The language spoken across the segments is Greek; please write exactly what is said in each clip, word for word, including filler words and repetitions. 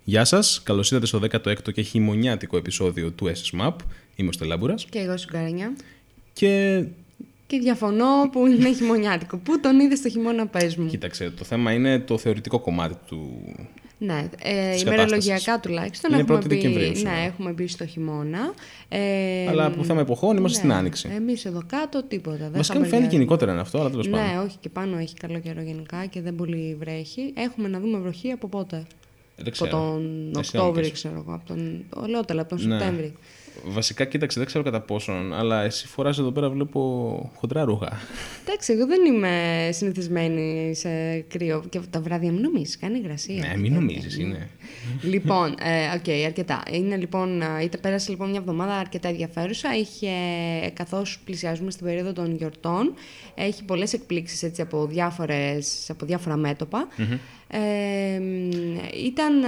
Γεια σας, καλώς ήρθατε στο δέκατο έκτο και χειμωνιάτικο επεισόδιο του ες ες Map. Είμαι ο Στελάμπουρας. Και εγώ Σουγκαρένια. Και... και διαφωνώ που είναι χειμωνιάτικο. Πού τον είδες το χειμώνα, πες μου. Κοίταξε, το θέμα είναι το θεωρητικό κομμάτι του. Ναι, ε, ημερολογιακά τουλάχιστον είναι έχουμε, πρώτη Δεκεμβρίου, μπει, ναι, έχουμε μπει στο χειμώνα. Ε, αλλά από θέμα εποχών είμαστε ναι, στην Άνοιξη. Εμείς εδώ κάτω τίποτα. Βασικά μου φαίνεται γενικότερα είναι αυτό, αλλά τέλος πάντων. Ναι, όχι, και πάνω έχει καλό καιρό γενικά και δεν πολύ βρέχει. Έχουμε να δούμε βροχή από πότε. Δεν ξέρω. Από τον Οκτώβρη, ξέρω εγώ. Από τον ολότελα, από τον ναι. Σεπτέμβρη. Βασικά, κοίταξε, δεν ξέρω κατά πόσον, αλλά εσύ φοράς εδώ πέρα, βλέπω χοντρά ρούχα. Εντάξει, εγώ δεν είμαι συνηθισμένη σε κρύο. Και τα βράδια μην νομίζεις, κάνει υγρασία. Ναι, μην νομίζεις, είναι. Λοιπόν, ε, οκ, okay, αρκετά. Είναι, λοιπόν, είτε πέρασε λοιπόν μια εβδομάδα αρκετά ενδιαφέρουσα. Είχε, καθώς πλησιάζουμε στην περίοδο των γιορτών, έχει πολλές εκπλήξεις έτσι, από, διάφορες, από διάφορα μέτωπα. Mm-hmm. Ε, ήταν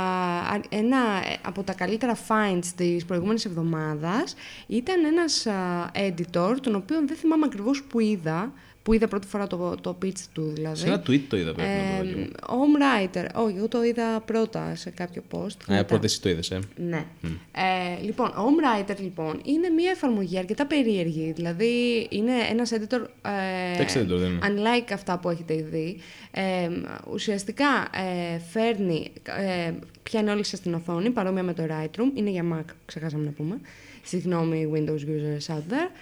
α, ένα από τα καλύτερα finds της προηγούμενης εβδομάδας. Ήταν ένας α, editor, τον οποίο δεν θυμάμαι ακριβώς που είδα, που είδα πρώτη φορά το, το pitch του δηλαδή. Σε ένα tweet το είδα πρέπει ε, να το δω. Home Writer, όχι, εγώ το είδα πρώτα σε κάποιο post. Α, πρώτα εσύ το είδες, ε. Ναι. Mm. Ε, λοιπόν, Home Writer λοιπόν είναι μια εφαρμογή αρκετά περίεργη, δηλαδή είναι ένας editor ε, editor δεν είναι. unlike αυτά που έχετε δει. Ε, ουσιαστικά ε, φέρνει, ε, πιάνει όλη σας την οθόνη, παρόμοια με το Lightroom, είναι για Mac, ξεχάσαμε να πούμε. Συγγνώμη Windows users out there.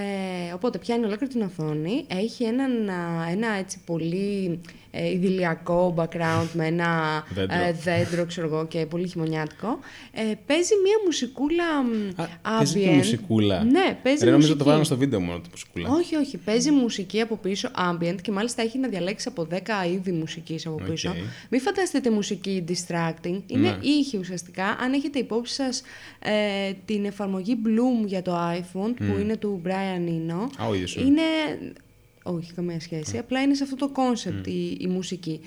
Ε, οπότε πιάνει ολόκληρη την οθόνη, έχει έναν, ένα έτσι πολύ ε, ιδηλιακό background με ένα δέντρο, ε, δέντρο ξέρω εγώ, και πολύ χειμωνιάτικο. Ε, παίζει μια μουσικούλα Α, ambient. Παίζει μουσικούλα. Ναι, παίζει Ρε, νομίζω μουσική. το βάλαμε στο βίντεο μόνο το μουσικούλα. Όχι, όχι, παίζει μουσική από πίσω ambient και μάλιστα έχει να διαλέξει από δέκα είδη μουσικής από πίσω. Okay. Μην φανταστείτε μουσική distracting, είναι ναι. ήχοι ουσιαστικά. Αν έχετε υπόψη σας ε, την εφαρμογή Bloom για το iPhone, mm. που είναι του Brian Eno, Α, ο ίδιος είναι... Όχι, καμία σχέση. Mm. Απλά είναι σε αυτό το κόνσεπτ mm. η, η μουσική.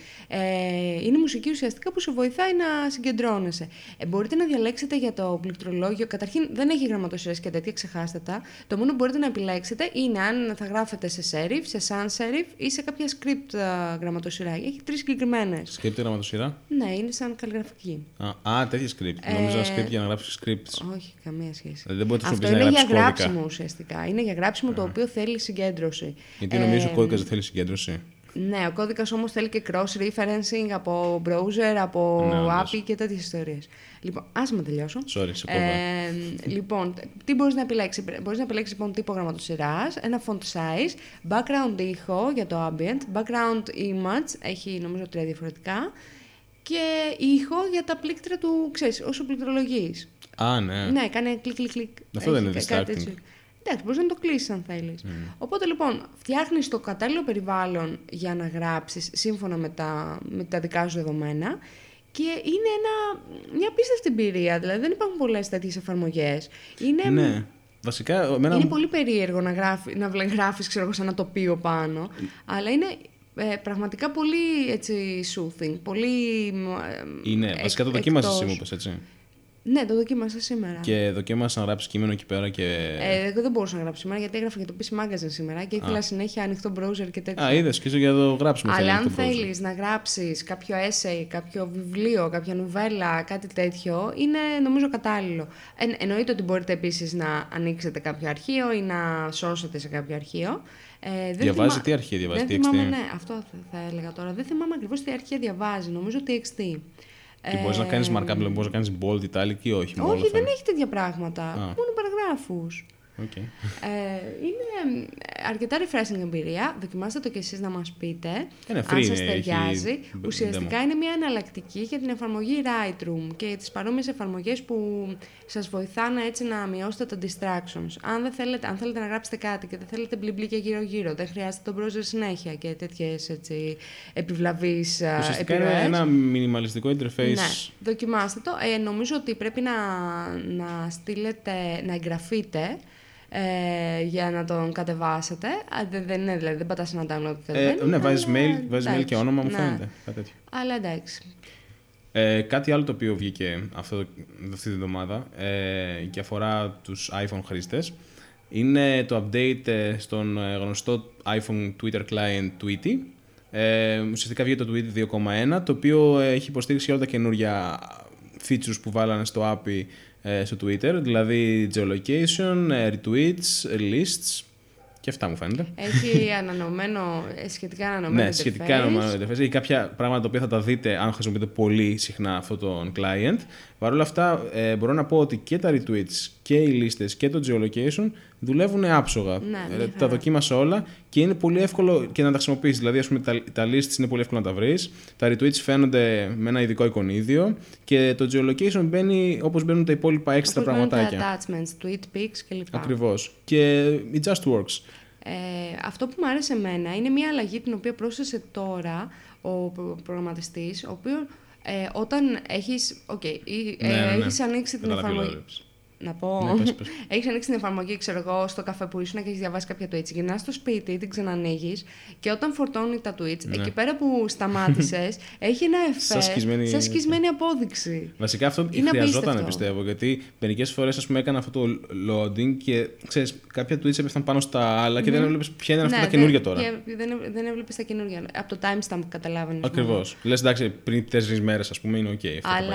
Ε, είναι μουσική ουσιαστικά που σε βοηθάει να συγκεντρώνεσαι. Ε, μπορείτε να διαλέξετε για το πληκτρολόγιο. Καταρχήν δεν έχει γραμματοσυρές και τέτοια, ξεχάστε τα. Το μόνο που μπορείτε να επιλέξετε είναι αν θα γράφετε σε serif, σε sans serif ή σε κάποια script uh, γραμματοσυρά. Έχει τρεις συγκεκριμένες. Script γραμματοσυρά? Ναι, είναι σαν καλλιγραφική. Α, α τέτοια script. Ε, Νομίζω ένα script για να γράψει scripts. Όχι, καμία σχέση. Δηλαδή, δεν μπορείτε Αυτό να είναι για κώδικα. γράψιμο ουσιαστικά. Είναι για γράψιμο ah. το οποίο θέλει συγκέντρωση. Γιατί νομίζω ο κώδικας δεν θέλει συγκέντρωση. Ναι, ο κώδικας όμως θέλει και cross-referencing από browser, από ναι, έι πι άι και τέτοιες ιστορίες. Λοιπόν, άσε με τελειώσω. Sorry, σε κόβω. Ε, λοιπόν, τι μπορείς να επιλέξεις. Μπορείς να επιλέξεις λοιπόν τύπο γραμματοσυράς, ένα font size, background ήχο για το ambient, background image, έχει νομίζω τρία διαφορετικά, και ήχο για τα πλήκτρα του, ξέρεις, όσο πληκτρολογείς. Α, ναι. Ναι, κάνει κλικ, κλικ, κλικ. Αυτό δεν είναι distracting. Εντάξει, μπορείς να το κλείσεις αν θέλεις. Mm. Οπότε λοιπόν, φτιάχνεις το κατάλληλο περιβάλλον για να γράψεις σύμφωνα με τα, με τα δικά σου δεδομένα και είναι ένα, μια απίστευτη εμπειρία. Δηλαδή δεν υπάρχουν πολλές τέτοιες εφαρμογές. Είναι, ναι. Βασικά, εμένα... είναι πολύ περίεργο να, γράφει, να γράφεις ξέρω, σαν ένα τοπίο πάνω, mm. αλλά είναι ε, πραγματικά πολύ έτσι, soothing. Πολύ, είναι. Ε, βασικά το δοκίμασες εσύ μου είπες, έτσι. Ναι, το δοκίμασα σήμερα. Και δοκίμασα να γράψει κείμενο εκεί πέρα και. Ε, εγώ δεν μπορούσα να γράψω σήμερα γιατί έγραφα για το πι σι Magazine σήμερα και ήθελα Α. συνέχεια ανοιχτό browser και τέτοια. Α, είδες και είσαι για το γράψιμο. Αλλά αν θέλεις να γράψεις κάποιο essay, κάποιο βιβλίο, κάποια νουβέλα, κάτι τέτοιο, είναι νομίζω κατάλληλο. Ε, εννοείται ότι μπορείτε επίσης να ανοίξετε κάποιο αρχείο ή να σώσετε σε κάποιο αρχείο. Ε, διαβάζει θυμά... τι αρχεία, διαβάζει τι εξ τι. Ναι, αυτό θα, θα έλεγα τώρα. Δεν θυμάμαι ακριβώς τι αρχεία διαβάζει. Νομίζω τι εξ τι. Και μπορείς ε, να κάνεις markup, μπορείς να κάνεις bold, italic ή όχι? Όχι, δεν έχει τέτοια πράγματα. Α. Μόνο παραγράφους. Okay. Ε, είναι αρκετά refreshing εμπειρία. Δοκιμάστε το κι εσείς να μας πείτε είναι αν σας ταιριάζει. Έχει... Ουσιαστικά demo. είναι μια εναλλακτική για την εφαρμογή Lightroom και τις παρόμοιες εφαρμογές που σας βοηθάνε έτσι να μειώσετε τα distractions. Αν, δεν θέλετε, αν θέλετε να γράψετε κάτι και δεν θέλετε μπλιμπλίκια γύρω-γύρω, δεν χρειάζεται το browser συνέχεια και τέτοιες έτσι, επιβλαβείς επιρροές. Ουσιαστικά είναι ένα μινιμαλιστικό interface. Ναι, δοκιμάστε το. Ε, νομίζω ότι πρέπει να, να στείλετε, να εγγραφείτε Ε, για να τον κατεβάσετε. Α, δεν, δεν είναι, δηλαδή δεν πατάς ένα download. Ε, ναι, βάζεις mail, βάζεις mail και όνομα, μου ναι. φαίνεται. Κάτι τέτοιο. Αλλά εντάξει. Ε, κάτι άλλο το οποίο βγήκε αυτό, αυτή την εβδομάδα ε, και αφορά τους iPhone χρήστες είναι το update στον γνωστό iPhone Twitter client Tweety. Ε, ουσιαστικά βγήκε το Tweety δύο κόμμα ένα, το οποίο έχει υποστήριξη όλα τα καινούργια features που βάλανε στο έι πι άι στο Twitter, δηλαδή geolocation, retweets, lists και αυτά μου φαίνεται. Έχει ανανεωμένο, σχετικά ανανεωμένο ναι, σχετικά ανανεωμένο interface. Έχει κάποια πράγματα τα οποία θα τα δείτε αν χρησιμοποιείτε πολύ συχνά αυτόν τον client. Παρ' όλα αυτά, ε, μπορώ να πω ότι και τα retweets και οι λίστες και το geolocation δουλεύουν άψογα. Ναι, ε, τα δοκίμασα όλα και είναι πολύ εύκολο και να τα χρησιμοποιήσεις. Δηλαδή, ας πούμε, τα, τα lists είναι πολύ εύκολο να τα βρεις. Τα retweets φαίνονται με ένα ειδικό εικονίδιο και το geolocation μπαίνει όπως μπαίνουν τα υπόλοιπα έξτρα πραγματάκια. Τα attachments, tweet pics κλπ. Ακριβώς. Και it just works. Ε, αυτό που μου άρεσε εμένα είναι μια αλλαγή την οποία πρόσθεσε τώρα ο προγραμματιστής, ο οποίος ε, όταν έχεις, okay, ε, ναι, ναι, ναι. έχεις ανοίξει την εφαρμογή... Να πω. Ναι, πες, πες. Έχεις ανοίξει την εφαρμογή, ξέρω εγώ, στο καφέ που ήσουν και έχεις διαβάσει κάποια tweets. Γυρνάς στο σπίτι, την ξανανοίγεις και όταν φορτώνει τα tweets, ναι. εκεί πέρα που σταμάτησες, έχει ένα εφέ σαν σκισμένη απόδειξη. Βασικά αυτό είναι χρειαζόταν, απίστευτο. Πιστεύω, γιατί μερικές φορές ας πούμε, έκανα αυτό το loading και ξέρεις, κάποια tweets έπεφταν πάνω στα άλλα και mm. δεν έβλεπες ποια είναι αυτά ναι, τα καινούργια τώρα. Και δεν, δεν έβλεπες τα καινούργια. Από το timestamp καταλάβαινες. Ακριβώς. Λες εντάξει, πριν τέσσερις μέρες, ας πούμε, είναι OK. Αλλά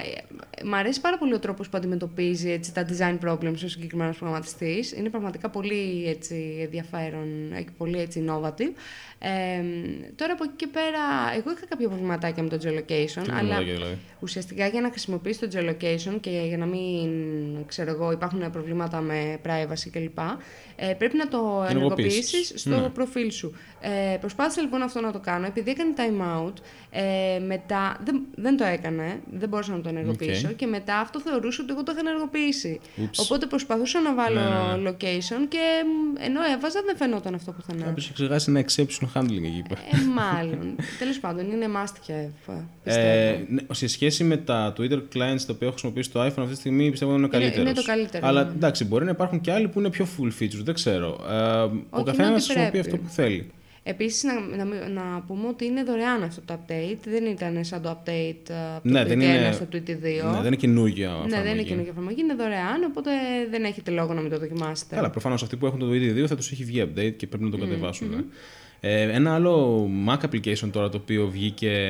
μ' αρέσει πάρα πολύ ο τρόπος που αντιμετωπίζει έτσι, τα design problems ο συγκεκριμένος προγραμματιστής. Είναι πραγματικά πολύ έτσι, ενδιαφέρον και πολύ έτσι, innovative. Ε, τώρα από εκεί και πέρα, εγώ είχα κάποια προβληματάκια με το geolocation, τι αλλά δηλαδή. ουσιαστικά για να χρησιμοποιήσεις το geolocation και για να μην, ξέρω εγώ, υπάρχουν προβλήματα με privacy κλπ. Ε, πρέπει να το ενεργοποιήσεις στο ναι. προφίλ σου. Ε, προσπάθησα λοιπόν αυτό να το κάνω, επειδή έκανε time out, ε, μετά δεν, δεν το έκανε, δεν μπορούσα να το ενεργοποιήσω okay. και μετά αυτό θεωρούσε ότι εγώ το είχα ενεργοποιήσει. Oops. Οπότε προσπαθούσα να βάλω ναι, ναι. location και ενώ έβαζα δεν φαινόταν αυτό πουθενά. Κάποιος έχει ξεχάσει ένα exception handling εκεί πέρα. Ε, μάλλον. Τέλος πάντων, είναι must have. Ε, ναι, σε σχέση με τα Twitter clients τα οποία χρησιμοποιεί στο iPhone αυτή τη στιγμή πιστεύω είναι ο καλύτερος. Είναι, είναι το καλύτερο. Αλλά ναι. εντάξει, μπορεί να υπάρχουν και άλλοι που είναι πιο full features, δεν ξέρω. Ε, ο καθένας χρησιμοποιεί αυτό που θέλει. Επίσης, να, να, να πούμε ότι είναι δωρεάν αυτό το update. Δεν ήταν σαν το update από ναι, το δεν Tweet είναι, ένα στο Tweet δύο. Ναι, δεν είναι καινούργια εφαρμογή. Ναι, δεν είναι καινούργια εφαρμογή. Είναι δωρεάν, οπότε δεν έχετε λόγο να μην το δοκιμάσετε. Καλά, προφανώς αυτοί που έχουν το Tweet δύο θα τους έχει βγει update και πρέπει να το mm, κατεβάσουν. Mm-hmm. Ε, ένα άλλο Mac application τώρα το οποίο βγήκε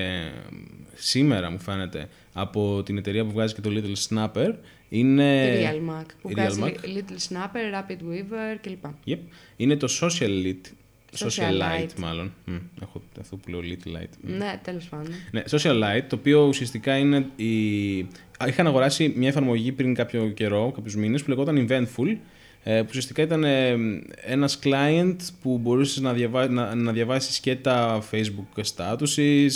σήμερα, μου φαίνεται, από την εταιρεία που βγάζει και το Little Snapper. Είναι η Real Mac, που βγάζει Little Snapper, Rapid Weaver κλπ. Yep. Είναι το Socialite. Socialite, μάλλον. Mm, έχω αυτό που λέω Little Light. Ναι, τέλος πάντων. Ναι, Socialite, το οποίο ουσιαστικά είναι η... Είχαν αγοράσει μια εφαρμογή πριν κάποιο καιρό, κάποιους μήνες, που λεγόταν Eventful, που ουσιαστικά ήταν ένας client που μπορούσες να, διαβά... να... να διαβάσεις και τα Facebook statuses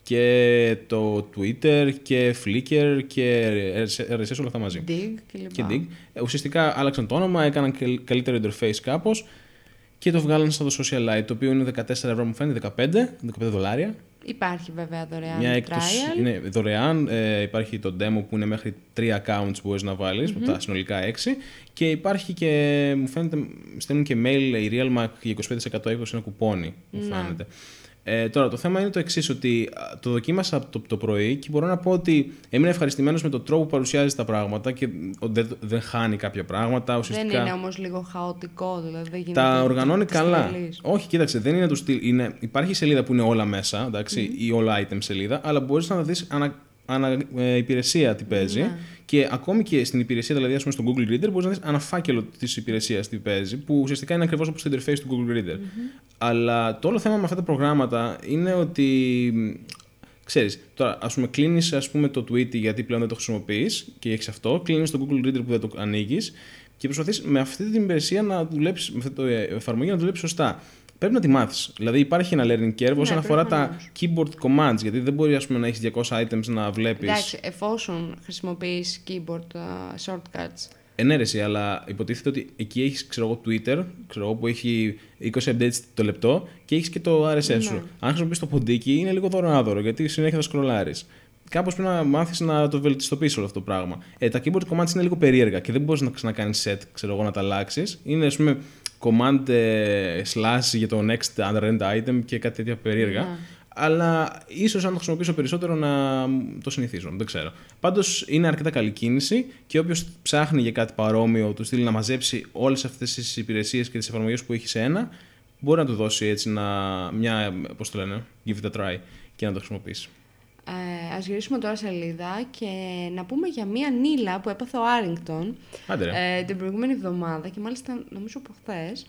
και το Twitter και Flickr και αρ ες ες, όλα αυτά μαζί. Dig και, και Dig. Ουσιαστικά άλλαξαν το όνομα, έκαναν καλύτερο interface κάπως και το βγάλαν στο Socialite, το οποίο είναι δεκατέσσερα ευρώ, μου φαίνεται, δεκαπέντε δολάρια. Υπάρχει βέβαια δωρεάν μια έκπτωση. Είναι δωρεάν, ε, υπάρχει το demo που είναι μέχρι τρία accounts που μπορείς να βάλεις, mm-hmm. από τα συνολικά έξι. Και υπάρχει και, μου φαίνεται, στέλνουν και mail η Realmac για είκοσι πέντε τοις εκατό έκπτωση, ένα κουπόνι, μου φαίνεται. Ε, τώρα, το θέμα είναι το εξής, ότι το δοκίμασα το, το πρωί και μπορώ να πω ότι έμεινα ευχαριστημένος με τον τρόπο που παρουσιάζει τα πράγματα και δεν, δεν χάνει κάποια πράγματα. Ουσιαστικά, δεν είναι όμως λίγο χαοτικό, δηλαδή δεν γίνεται. Τα οργανώνει καλά. Στήλεις. Όχι, κοίταξε, δεν είναι του στυλ. Είναι, υπάρχει σελίδα που είναι όλα μέσα, εντάξει, mm-hmm. ή όλα item σελίδα, αλλά μπορείς να δεις ανα, ανα ε, υπηρεσία τι παίζει. Ναι. Και ακόμη και στην υπηρεσία, δηλαδή, ας πούμε, στο Google Reader, μπορείς να δεις αναφάκελο της υπηρεσίας τι παίζει, που ουσιαστικά είναι ακριβώς όπως το interface του Google Reader. Mm-hmm. Αλλά το όλο θέμα με αυτά τα προγράμματα είναι ότι, ξέρεις, τώρα, ας πούμε, κλείνεις ας πούμε, το Tweety γιατί πλέον δεν το χρησιμοποιείς και έχεις αυτό, κλείνεις το Google Reader που δεν το ανοίγεις και προσπαθείς με αυτή την υπηρεσία να δουλέψεις, με αυτή την εφαρμογή να δουλέψεις σωστά. Πρέπει να τη μάθεις. Δηλαδή υπάρχει ένα learning curve όσον ναι, αφορά τα keyboard commands, γιατί δεν μπορεί ας πούμε, να έχεις διακόσια items να βλέπεις. Εντάξει, εφόσον χρησιμοποιείς keyboard uh, shortcuts. Ενέρεση, αλλά υποτίθεται ότι εκεί έχεις ξέρω εγώ, Twitter, ξέρω εγώ, που έχει είκοσι updates το λεπτό και έχεις και το αρ ες ες ναι. σου. Αν χρησιμοποιείς το ποντίκι είναι λίγο δωρεάδωρο, γιατί συνέχεια θα σκρολάρεις. Κάπως πρέπει να μάθεις να το βελτιστοποιήσεις όλο αυτό το πράγμα. Ε, τα keyboard commands είναι λίγο περίεργα και δεν μπορείς να ξανακάνεις set, ξέρω εγώ, να τα αλλάξεις. Είναι ας πούμε command ε, slash για το next random item και κάτι τέτοια περίεργα. Yeah. Αλλά ίσως αν το χρησιμοποιήσω περισσότερο να το συνηθίζω, δεν ξέρω. Πάντως είναι αρκετά καλή κίνηση και όποιος ψάχνει για κάτι παρόμοιο, του στείλει να μαζέψει όλες αυτές τις υπηρεσίες και τις εφαρμογές που έχει σε ένα, μπορεί να του δώσει έτσι να, μια, πώς το λένε, give it a try και να το χρησιμοποιήσει. Ε, ας γυρίσουμε τώρα σελίδα και να πούμε για μία νύλα που έπαθε ο Άριγκτον ε, την προηγούμενη εβδομάδα και μάλιστα νομίζω από χθες.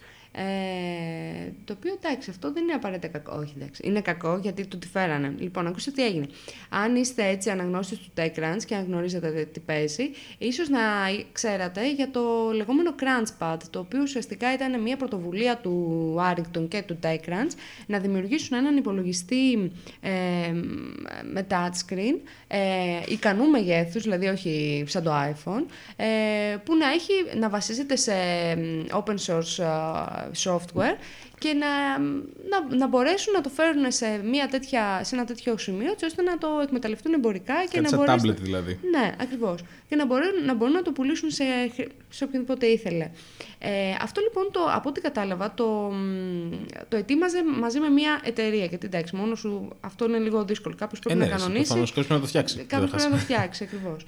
Ε, το οποίο εντάξει, αυτό δεν είναι απαραίτητα κακό. Όχι, εντάξει, είναι κακό γιατί του τη φέρανε. Λοιπόν, ακούστε τι έγινε. Αν είστε έτσι αναγνώστες του TechCrunch και αν γνωρίζετε τι παίζει, ίσως να ξέρατε για το λεγόμενο CrunchPad, το οποίο ουσιαστικά ήταν μια πρωτοβουλία του Άριγκτον και του TechCrunch να δημιουργήσουν έναν υπολογιστή ε, με touchscreen ε, ικανού μεγέθους, δηλαδή όχι σαν το iPhone, ε, που να, έχει, να βασίζεται σε open source software και να, να, να μπορέσουν να το φέρουν σε, μια τέτοια, σε ένα τέτοιο σημείο έτσι ώστε να το εκμεταλλευτούν εμπορικά και κάτι να μπορέσουν... τάμπλετ δηλαδή. Ναι, ακριβώς. Και να μπορούν, να μπορούν να το πουλήσουν σε, σε οποιοδήποτε ήθελε. Ε, αυτό λοιπόν, το, από ό,τι κατάλαβα, το, το ετοίμαζε μαζί με μια εταιρεία. Γιατί εντάξει, μόνο σου αυτό είναι λίγο δύσκολο. Κάποιος πρέπει ε, να ναι, κανονίσει. Προφανώς κάποιος πρέπει να το φτιάξει. Κάποιος πρέπει να το φτιάξει, ακριβώς.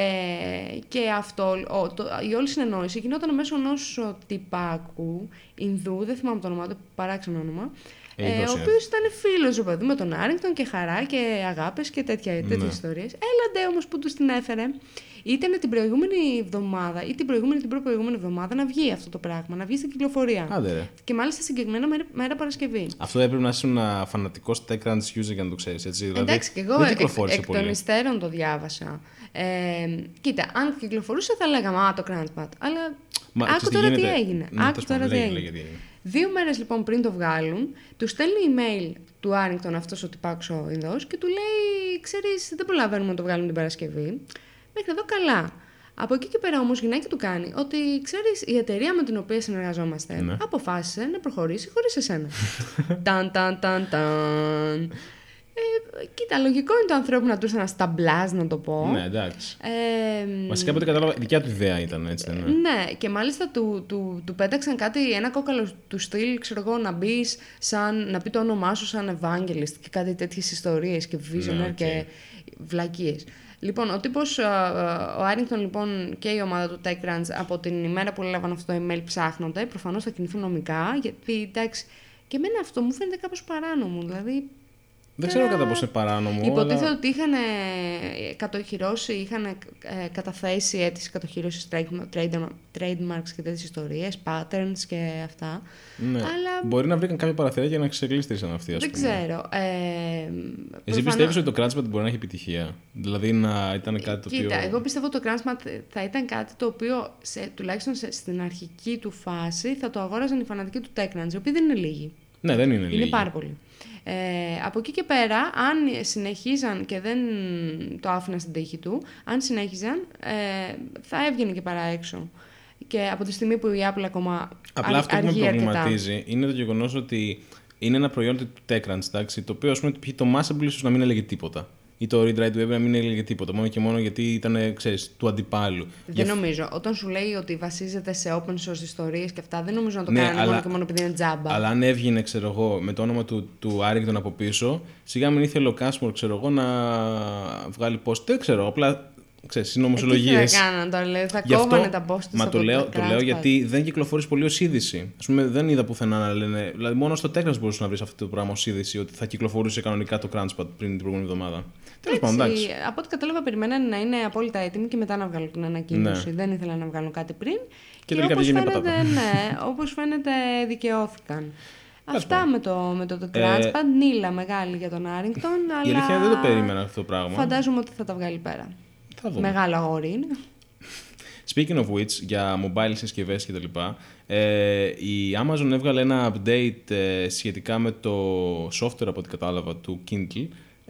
Ε, και αυτό, ο, το, η όλη συνεννόηση γινόταν μέσω ενός τυπάκου, Ινδού, δεν θυμάμαι το όνομα του, παράξενο όνομα. Ε, ο οποίος ήταν φίλος ο παιδί με τον Άριγκτον και χαρά και αγάπες και τέτοια, τέτοιες ναι. ιστορίες. Έλαντε όμως που τους την έφερε. Ήταν την προηγούμενη εβδομάδα ή την προηγούμενη την προηγούμενη εβδομάδα να βγει αυτό το πράγμα, να βγει στην κυκλοφορία. Άντε, ρε. Και μάλιστα συγκεκριμένα μέρα, μέρα Παρασκευή. Αυτό έπρεπε να είσαι ένα φανατικός TechCrunch user για να το ξέρεις, έτσι. Δηλαδή, εντάξει, και εγώ εκ, εκ πολύ. των υστέρων το διάβασα. Ε, κοίτα, αν κυκλοφορούσε θα λέγαμε Α, το CrunchPad. Αλλά Μα, άκου τώρα τι έγινε. Ναι, άκου τώρα τι έγινε. έγινε. Δύο μέρες λοιπόν πριν το βγάλουν, του στέλνει email του Άριγκτον αυτός ο τυπάκος ο Ινδός και του λέει: ξέρεις, δεν προλαβαίνουμε να το βγάλουμε την Παρασκευή. Μέχρι εδώ καλά. Από εκεί και πέρα όμως γυναίκα του κάνει ότι, ξέρεις, η εταιρεία με την οποία συνεργαζόμαστε ναι. αποφάσισε να προχωρήσει χωρίς εσένα. Ταν, ταν, ταν, ταν. Ε, κοίτα, λογικό είναι το ανθρώπου να του ήρθε ένα σταμπλάζ, να το πω. Ναι, εντάξει. Ε, Βασικά, από ό,τι κατάλαβα, η δικιά του ιδέα ήταν έτσι. Ναι, ναι και μάλιστα του, του, του πέταξαν κάτι, ένα κόκαλο του στυλ, ξέρω εγώ, να μπει, να πει το όνομά σου σαν Evangelist και κάτι τέτοιες ιστορίες και Visionaire ναι, okay. και βλακίες. Λοιπόν, ο τύπος, ο Άριγκτον λοιπόν και η ομάδα του TechCrunch από την ημέρα που έλαβαν αυτό το email ψάχνονται, προφανώς θα κινηθούν νομικά, γιατί εντάξει, και εμένα αυτό μου φαίνεται κάπως παράνομο, δηλαδή. Δεν ξέρω κατά πόσο είναι παράνομο. Υποτίθεται αλλά... ότι είχαν κατοχυρώσει, είχαν ε, καταθέσει αίτηση κατοχυρώσεις trademarks και τέτοιες ιστορίες, patterns και αυτά. Ναι. Αλλά... Μπορεί να βρήκαν κάποια παραθυράκια να ξεγλίστησαν αυτοί, ας δεν πούμε. ξέρω. Ε, Εσύ προφανώς... πιστεύεις ότι το CrunchPad μπορεί να έχει επιτυχία? Δηλαδή να ήταν κάτι το οποίο... Κοίτα, εγώ πιστεύω ότι το CrunchPad θα ήταν κάτι το οποίο σε, τουλάχιστον σε, στην αρχική του φάση θα το αγόραζαν οι φανατικοί του TechCrunch, οι οποίοι δεν είναι λίγοι. Ναι, δεν είναι λίγοι. Είναι πάρα πολλοί. Ε, από εκεί και πέρα, αν συνεχίζαν και δεν το άφηναν στην τύχη του, αν συνέχιζαν, ε, θα έβγαινε και παρά έξω. Και από τη στιγμή που η Apple ακόμα Απλά αυτό που με προβληματίζει αρκετά. είναι το γεγονός ότι είναι ένα προϊόν του TechCrunch, εντάξει, το οποίο ας πούμε το Mashable ίσως να μην έλεγε τίποτα. Ή το Read Write Web να μην έλεγε τίποτα. Μόνο και μόνο γιατί ήταν, ξέρεις, του αντιπάλου. Δεν Για... νομίζω. Όταν σου λέει ότι βασίζεται σε open source ιστορίες και αυτά, δεν νομίζω να το ναι, κάνει αλλά... μόνο και μόνο επειδή είναι τζάμπα. Αλλά αν έβγαινε, ξέρω εγώ, με το όνομα του, του Άριγκτον από πίσω, σιγά μην ήθελε ο Cashmore, ξέρω εγώ, να βγάλει post. Δεν ξέρω, απλά. Ξέρεις, συνωμοσιολογίες. Τι θα έκαναν τώρα, λέει, θα κόβανε τα post τους. Μα το λέω, το λέω γιατί δεν κυκλοφορείς πολύ ως είδηση. Ας πούμε, δεν είδα πουθενά να λένε. Δηλαδή, μόνο στο TechCrunch μπορούσε να βρεις αυτό το πράγμα ως είδηση, ότι θα κυκλοφορούσε κανονικά το CrunchPad πριν την προηγούμενη εβδομάδα. Τέλος πάντων, εντάξει. Από ό,τι κατάλαβα, περιμέναν να είναι απόλυτα έτοιμοι και μετά να βγάλουν την ανακοίνωση. Ναι. Δεν ήθελαν να βγάλουν κάτι πριν. Και, και όπως φαίνεται, ναι, όπως φαίνεται, δικαιώθηκαν. Αυτά με το, με το, το CrunchPad, ε, νύλα μεγάλη για τον Άριγκτον. Η αλήθεια δεν το περίμενα αυτό το πράγμα. Φαντάζομαι ότι θα τα βγάλει πέρα. Μεγάλο αγόρι είναι. Speaking of which, για mobile συσκευές και τα λοιπά, ε, η Amazon έβγαλε ένα update ε, σχετικά με το software, από ό,τι κατάλαβα, του Kindle.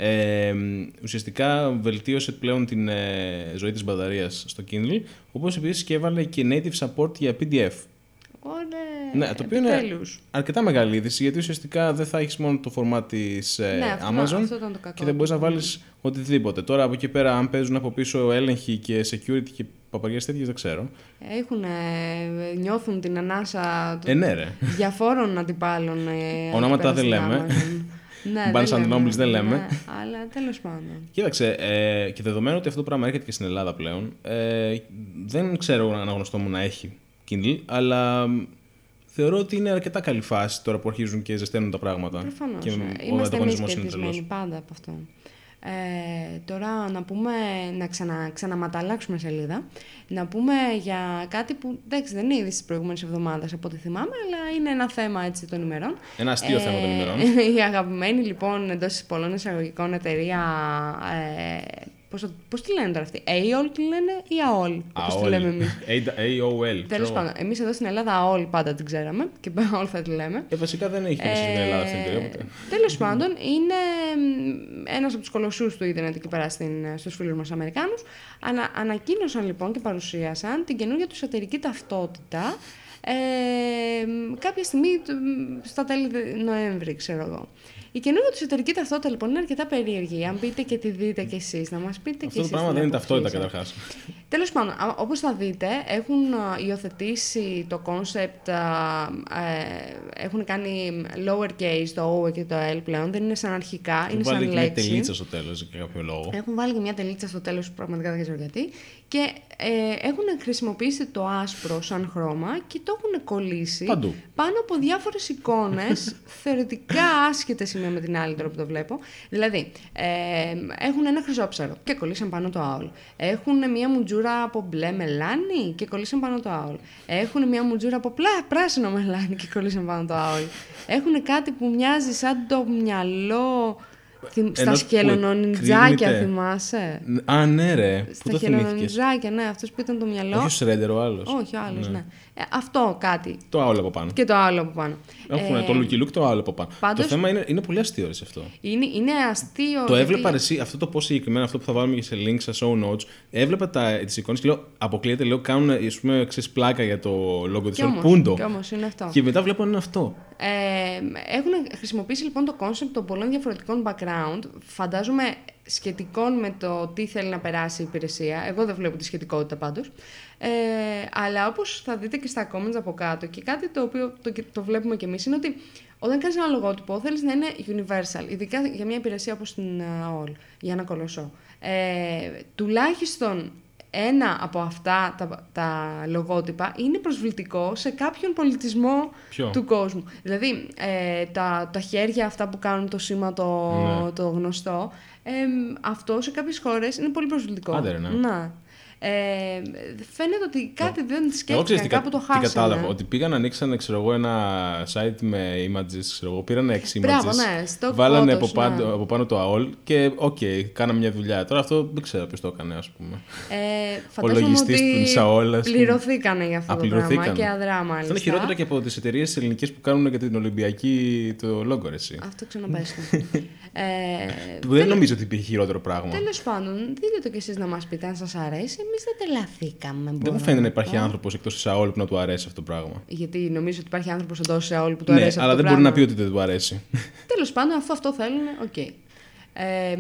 Ε, ουσιαστικά βελτίωσε πλέον την ε, ζωή της μπαταρίας στο Kindle, όπως επίσης και έβαλε και native support για πι ντι εφ. Ωραία, ναι, το οποίο είναι αρκετά μεγάλη είδηση, γιατί ουσιαστικά δεν θα έχεις μόνο το format της ε, ναι, Amazon αυτό, αυτό ήταν το κακό. Και δεν μπορείς να βάλεις οτιδήποτε. Τώρα από εκεί πέρα, αν παίζουν από πίσω έλεγχοι και security και παπαριές τέτοιες, δεν ξέρω. Έχουν, ε, νιώθουν την ανάσα ε, ναι, ρε. διαφόρων αντιπάλων. Ε, ονόματα δεν λέμε. Ναι, Barnes and Nobles δεν λέμε. Ναι, αλλά τέλος πάντων. Κοίταξε, ε, και δεδομένου ότι αυτό το πράγμα έρχεται και στην Ελλάδα πλέον, ε, δεν ξέρω αν γνωστό μου να έχει Kindle, αλλά θεωρώ ότι είναι αρκετά καλή φάση τώρα που αρχίζουν και ζεσταίνουν τα πράγματα. Προφανώς. Και Είμαστε εμείς κερδισμένοι πάντα από αυτό. Ε, τώρα να πούμε, να ξανα, ξαναματαλλάξουμε σελίδα, να πούμε για κάτι που εντάξει, δεν είναι είδηση της προηγούμενης εβδομάδας από ό,τι θυμάμαι, αλλά είναι ένα θέμα έτσι των ημερών. Ένα αστείο ε, θέμα των ημερών. Η αγαπημένη λοιπόν εντός πολλών εισαγωγικών εταιρεία. Ε, Πώς, πώς τη λένε τώρα αυτή, έι ο ελ τη λένε ή έι ο ελ, όπως τη λέμε εμείς. έι ο ελ. Τέλος πάντων, εμείς εδώ στην Ελλάδα έι ο ελ πάντα την ξέραμε και έι ο ελ θα τη λέμε. Ε, βασικά δεν έχει μέσα στην Ελλάδα αυτή την εταιρεία. Τέλος πάντων, είναι ένας από τους κολοσσούς του ίντερνετ εκεί πέρα στους φίλους μας Αμερικάνους. Ανα, ανακοίνωσαν λοιπόν και παρουσίασαν την καινούργια τους εταιρική ταυτότητα ε, κάποια στιγμή στα τέλη Νοέμβρη, ξέρω εγώ. Η καινούργια τους εταιρική ταυτότητα λοιπόν είναι αρκετά περίεργη. Αν μπείτε και τη δείτε κι εσείς, να μας πείτε κι εσείς. Αυτό το πράγμα δεν είναι ταυτότητα καταρχάς. Τέλος πάντων, όπως θα δείτε, έχουν υιοθετήσει το concept, ε, έχουν κάνει lowercase το O και το L πλέον, δεν είναι σαν αρχικά, έχουν είναι σαν λέξη. Έχουν βάλει και μια τελίτσα στο τέλος για κάποιο λόγο. Έχουν βάλει και μια τελίτσα στο τέλος που πραγματικά δεν ξέρω γιατί. Και ε, έχουν χρησιμοποιήσει το άσπρο σαν χρώμα και το έχουν κολλήσει παντού πάνω από διάφορες εικόνες, θεωρητικά άσχετες η μία με την άλλη τώρα που το βλέπω. Δηλαδή, ε, έχουν ένα χρυσόψαρο και κολλήσαν πάνω το έι ο ελ. Έχουν μια μουτζούρα από μπλε μελάνι και κολλήσαν πάνω το έι ο ελ. Έχουν μια μουτζούρα από πλά, πράσινο μελάνι και κολλήσαν πάνω το έι ο ελ. Έχουν κάτι που μοιάζει σαν το μυαλό. Στα σκελονονιτζάκια θυμάσαι. Α, ναι, ρε. Στα σκελονονιτζάκια, ναι, αυτός που ήταν το μυαλό. Όχι ο Σρέντερ, ο άλλος. Όχι, ο άλλος, ναι. ναι. Ε, αυτό κάτι. Το άλλο από πάνω. Και το άλλο από πάνω. Έχουν ε, το Lucky Luke, το άλλο από πάνω. Πάντως, το θέμα είναι, είναι πολύ αστείο σε αυτό. Είναι, είναι αστείο. Το γιατί... έβλεπα εσύ, αυτό το πώ συγκεκριμένα, αυτό που θα βάλουμε και σε link στα show notes. Έβλεπα τις εικόνες και λέω, αποκλείεται, λέω, κάνουν ας πούμε, ξέρεις, πλάκα για το logo της. Πούντο. Και όμως είναι αυτό. Και μετά βλέπω είναι αυτό. Ε, έχουν χρησιμοποιήσει λοιπόν το concept των πολλών διαφορετικών background, φαντάζομαι σχετικών με το τι θέλει να περάσει η υπηρεσία. Εγώ δεν βλέπω τη σχετικότητα πάντως. Ε, αλλά όπως θα δείτε και στα comments από κάτω, και κάτι το οποίο το, το βλέπουμε κι εμείς, είναι ότι όταν κάνεις ένα λογότυπο θέλεις να είναι universal, ειδικά για μια υπηρεσία όπως την έι ο ελ, για ένα κολοσσό. Ε, τουλάχιστον ένα από αυτά τα, τα λογότυπα είναι προσβλητικό σε κάποιον πολιτισμό Ποιο? του κόσμου. Δηλαδή, ε, τα, τα χέρια αυτά που κάνουν το σήμα το, ναι. το γνωστό, ε, αυτό σε κάποιες χώρες είναι πολύ προσβλητικό. Άντε, ναι. Να. Ε, φαίνεται ότι κάτι δεν σκέφτηκαν, κάπου το χάσανε. Τι κατάλαβα, ότι πήγαν να ανοίξαν ξέρω εγώ, ένα site με images, ξέρω εγώ, πήραν έξι images, Μπράβο, ναι, stock βάλανε photos, από, πάνω, ναι. από πάνω το έι ο ελ και οκ, okay, κάναμε μια δουλειά. Τώρα αυτό δεν ξέρω ποιος το έκανε, ας πούμε. Ε, Ο λογιστής του έι ο ελ, πληρωθήκανε για αυτό το πράγμα και αδρά μάλιστα. Αυτό είναι χειρότερο και από τις εταιρείες ελληνικές που κάνουν για την Ολυμπιακή το λόγο, εσύ. Αυτό ξαναπέστε. ε, που δεν νομίζω ότι υπήρχε χειρότερο πράγμα. Τέλος πάντων, δείτε το κι εσείς να μας πείτε αν σας αρέσει. Εμείς δεν τελαθήκαμε. Δεν μου φαίνεται να υπάρχει άνθρωπος εκτός της έι ο ελ που να του αρέσει αυτό το πράγμα. Γιατί νομίζω ότι υπάρχει άνθρωπος εντός της έι ο ελ που του ναι, αρέσει αυτό αλλά το δεν πράγμα. μπορεί να πει ότι δεν του αρέσει. Τέλος πάντων, αφού αυτό θέλουν, οκ. Okay. Ε,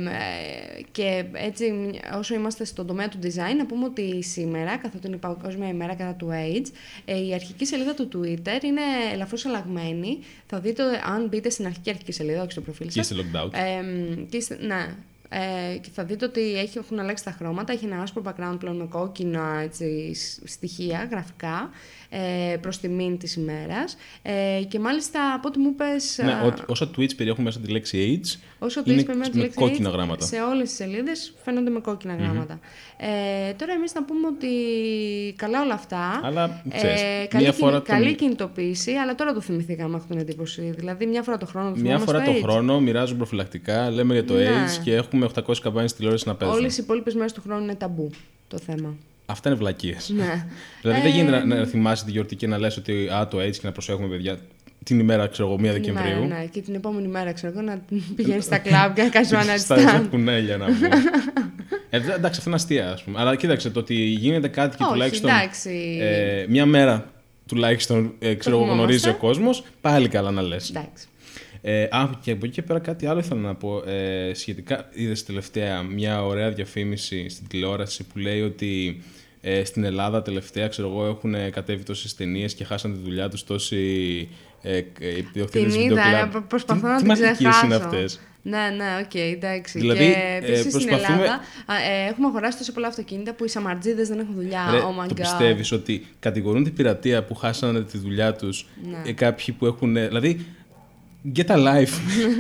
και έτσι, όσο είμαστε στον τομέα του design, να πούμε ότι σήμερα, καθότι είναι η Παγκόσμια ημέρα κατά του AIDS, η αρχική σελίδα του Twitter είναι ελαφρώς αλλαγμένη. Θα δείτε, αν μπείτε στην αρχική αρχική σελίδα, όχι στο προφίλ σας. Και είστε locked out. Ε, και είστε, ναι. Ε, και θα δείτε ότι έχει, έχουν αλλάξει τα χρώματα, έχει ένα άσπρο background πλέον με κόκκινα έτσι, στοιχεία, γραφικά, ε, προς τιμήν της ημέρας. Ε, και μάλιστα από ό,τι μου είπες... Ναι, ό, όσα tweets περιέχουν μέσα τη λέξη AIDS, όσο είναι tweets με κόκκινα AIDS, γράμματα. Σε όλες τις σελίδες φαίνονται με κόκκινα mm-hmm. γράμματα. Ε, τώρα εμείς να πούμε ότι καλά όλα αυτά, αλλά, ξέρεις, ε, καλή, μια φορά καλή τον... κινητοποίηση, αλλά τώρα το θυμηθήκαμε, έχω την εντύπωση. Δηλαδή μια φορά το χρόνο Μια φορά το χρόνο μοιράζουν προφυλακτικά, λέμε για το ναι. AIDS και έχουμε οκτακόσιες καμπάνιες τηλεόραση να παίζουν. Όλες οι υπόλοιπες μέρες του χρόνου είναι ταμπού το θέμα. Αυτά είναι βλακίες. Ναι. Δηλαδή ε... δεν γίνεται να, να θυμάσαι τη γιορτή και να λες ότι α, το AIDS και να προσέχουμε παιδιά την ημέρα, ξέρω εγώ, μία Δεκεμβρίου. Ναι, ναι, και την επόμενη μέρα, ξέρω εγώ, να πηγαίνεις στα κλαμπ και να κάνεις ένα στα κουνέλια να πούμε. ε, εντάξει, αυτά είναι αστεία, ας πούμε. Αλλά κοίταξε, το ότι γίνεται κάτι και όχι, τουλάχιστον ε, μία μέρα τουλάχιστον ε, ξέρω, γνωρίζει ο κόσμος, πάλι καλά να λες. Εντάξει. Ε, α, και από εκεί και πέρα κάτι άλλο ήθελα να πω. Ε, σχετικά, είδες τελευταία μια ωραία διαφήμιση στην τηλεόραση που λέει ότι ε, στην Ελλάδα τελευταία, ξέρω εγώ, έχουν κατέβει τόσες ταινίες και χάσαν τη δουλειά τους τόσοι ε, ιδιοκτήτες βιντεοκλαμπ. Προσπαθώ να τι, την τι ξεχάσω. Είναι αυτές. Ναι, ναι, οκ, okay, εντάξει. Δηλαδή, και επίσης ε, προσπαθούμε... στην Ελλάδα ε, έχουμε αγοράσει τόσο πολλά αυτοκίνητα που οι Σαμαρτζίδες δεν έχουν δουλειά. Ρε, oh my το God. πιστεύεις ότι κατηγορούν την πειρατεία που χάσανε τη δουλειά τους ναι. ε, κάποιοι που έχουν. Δηλαδή, Get a life.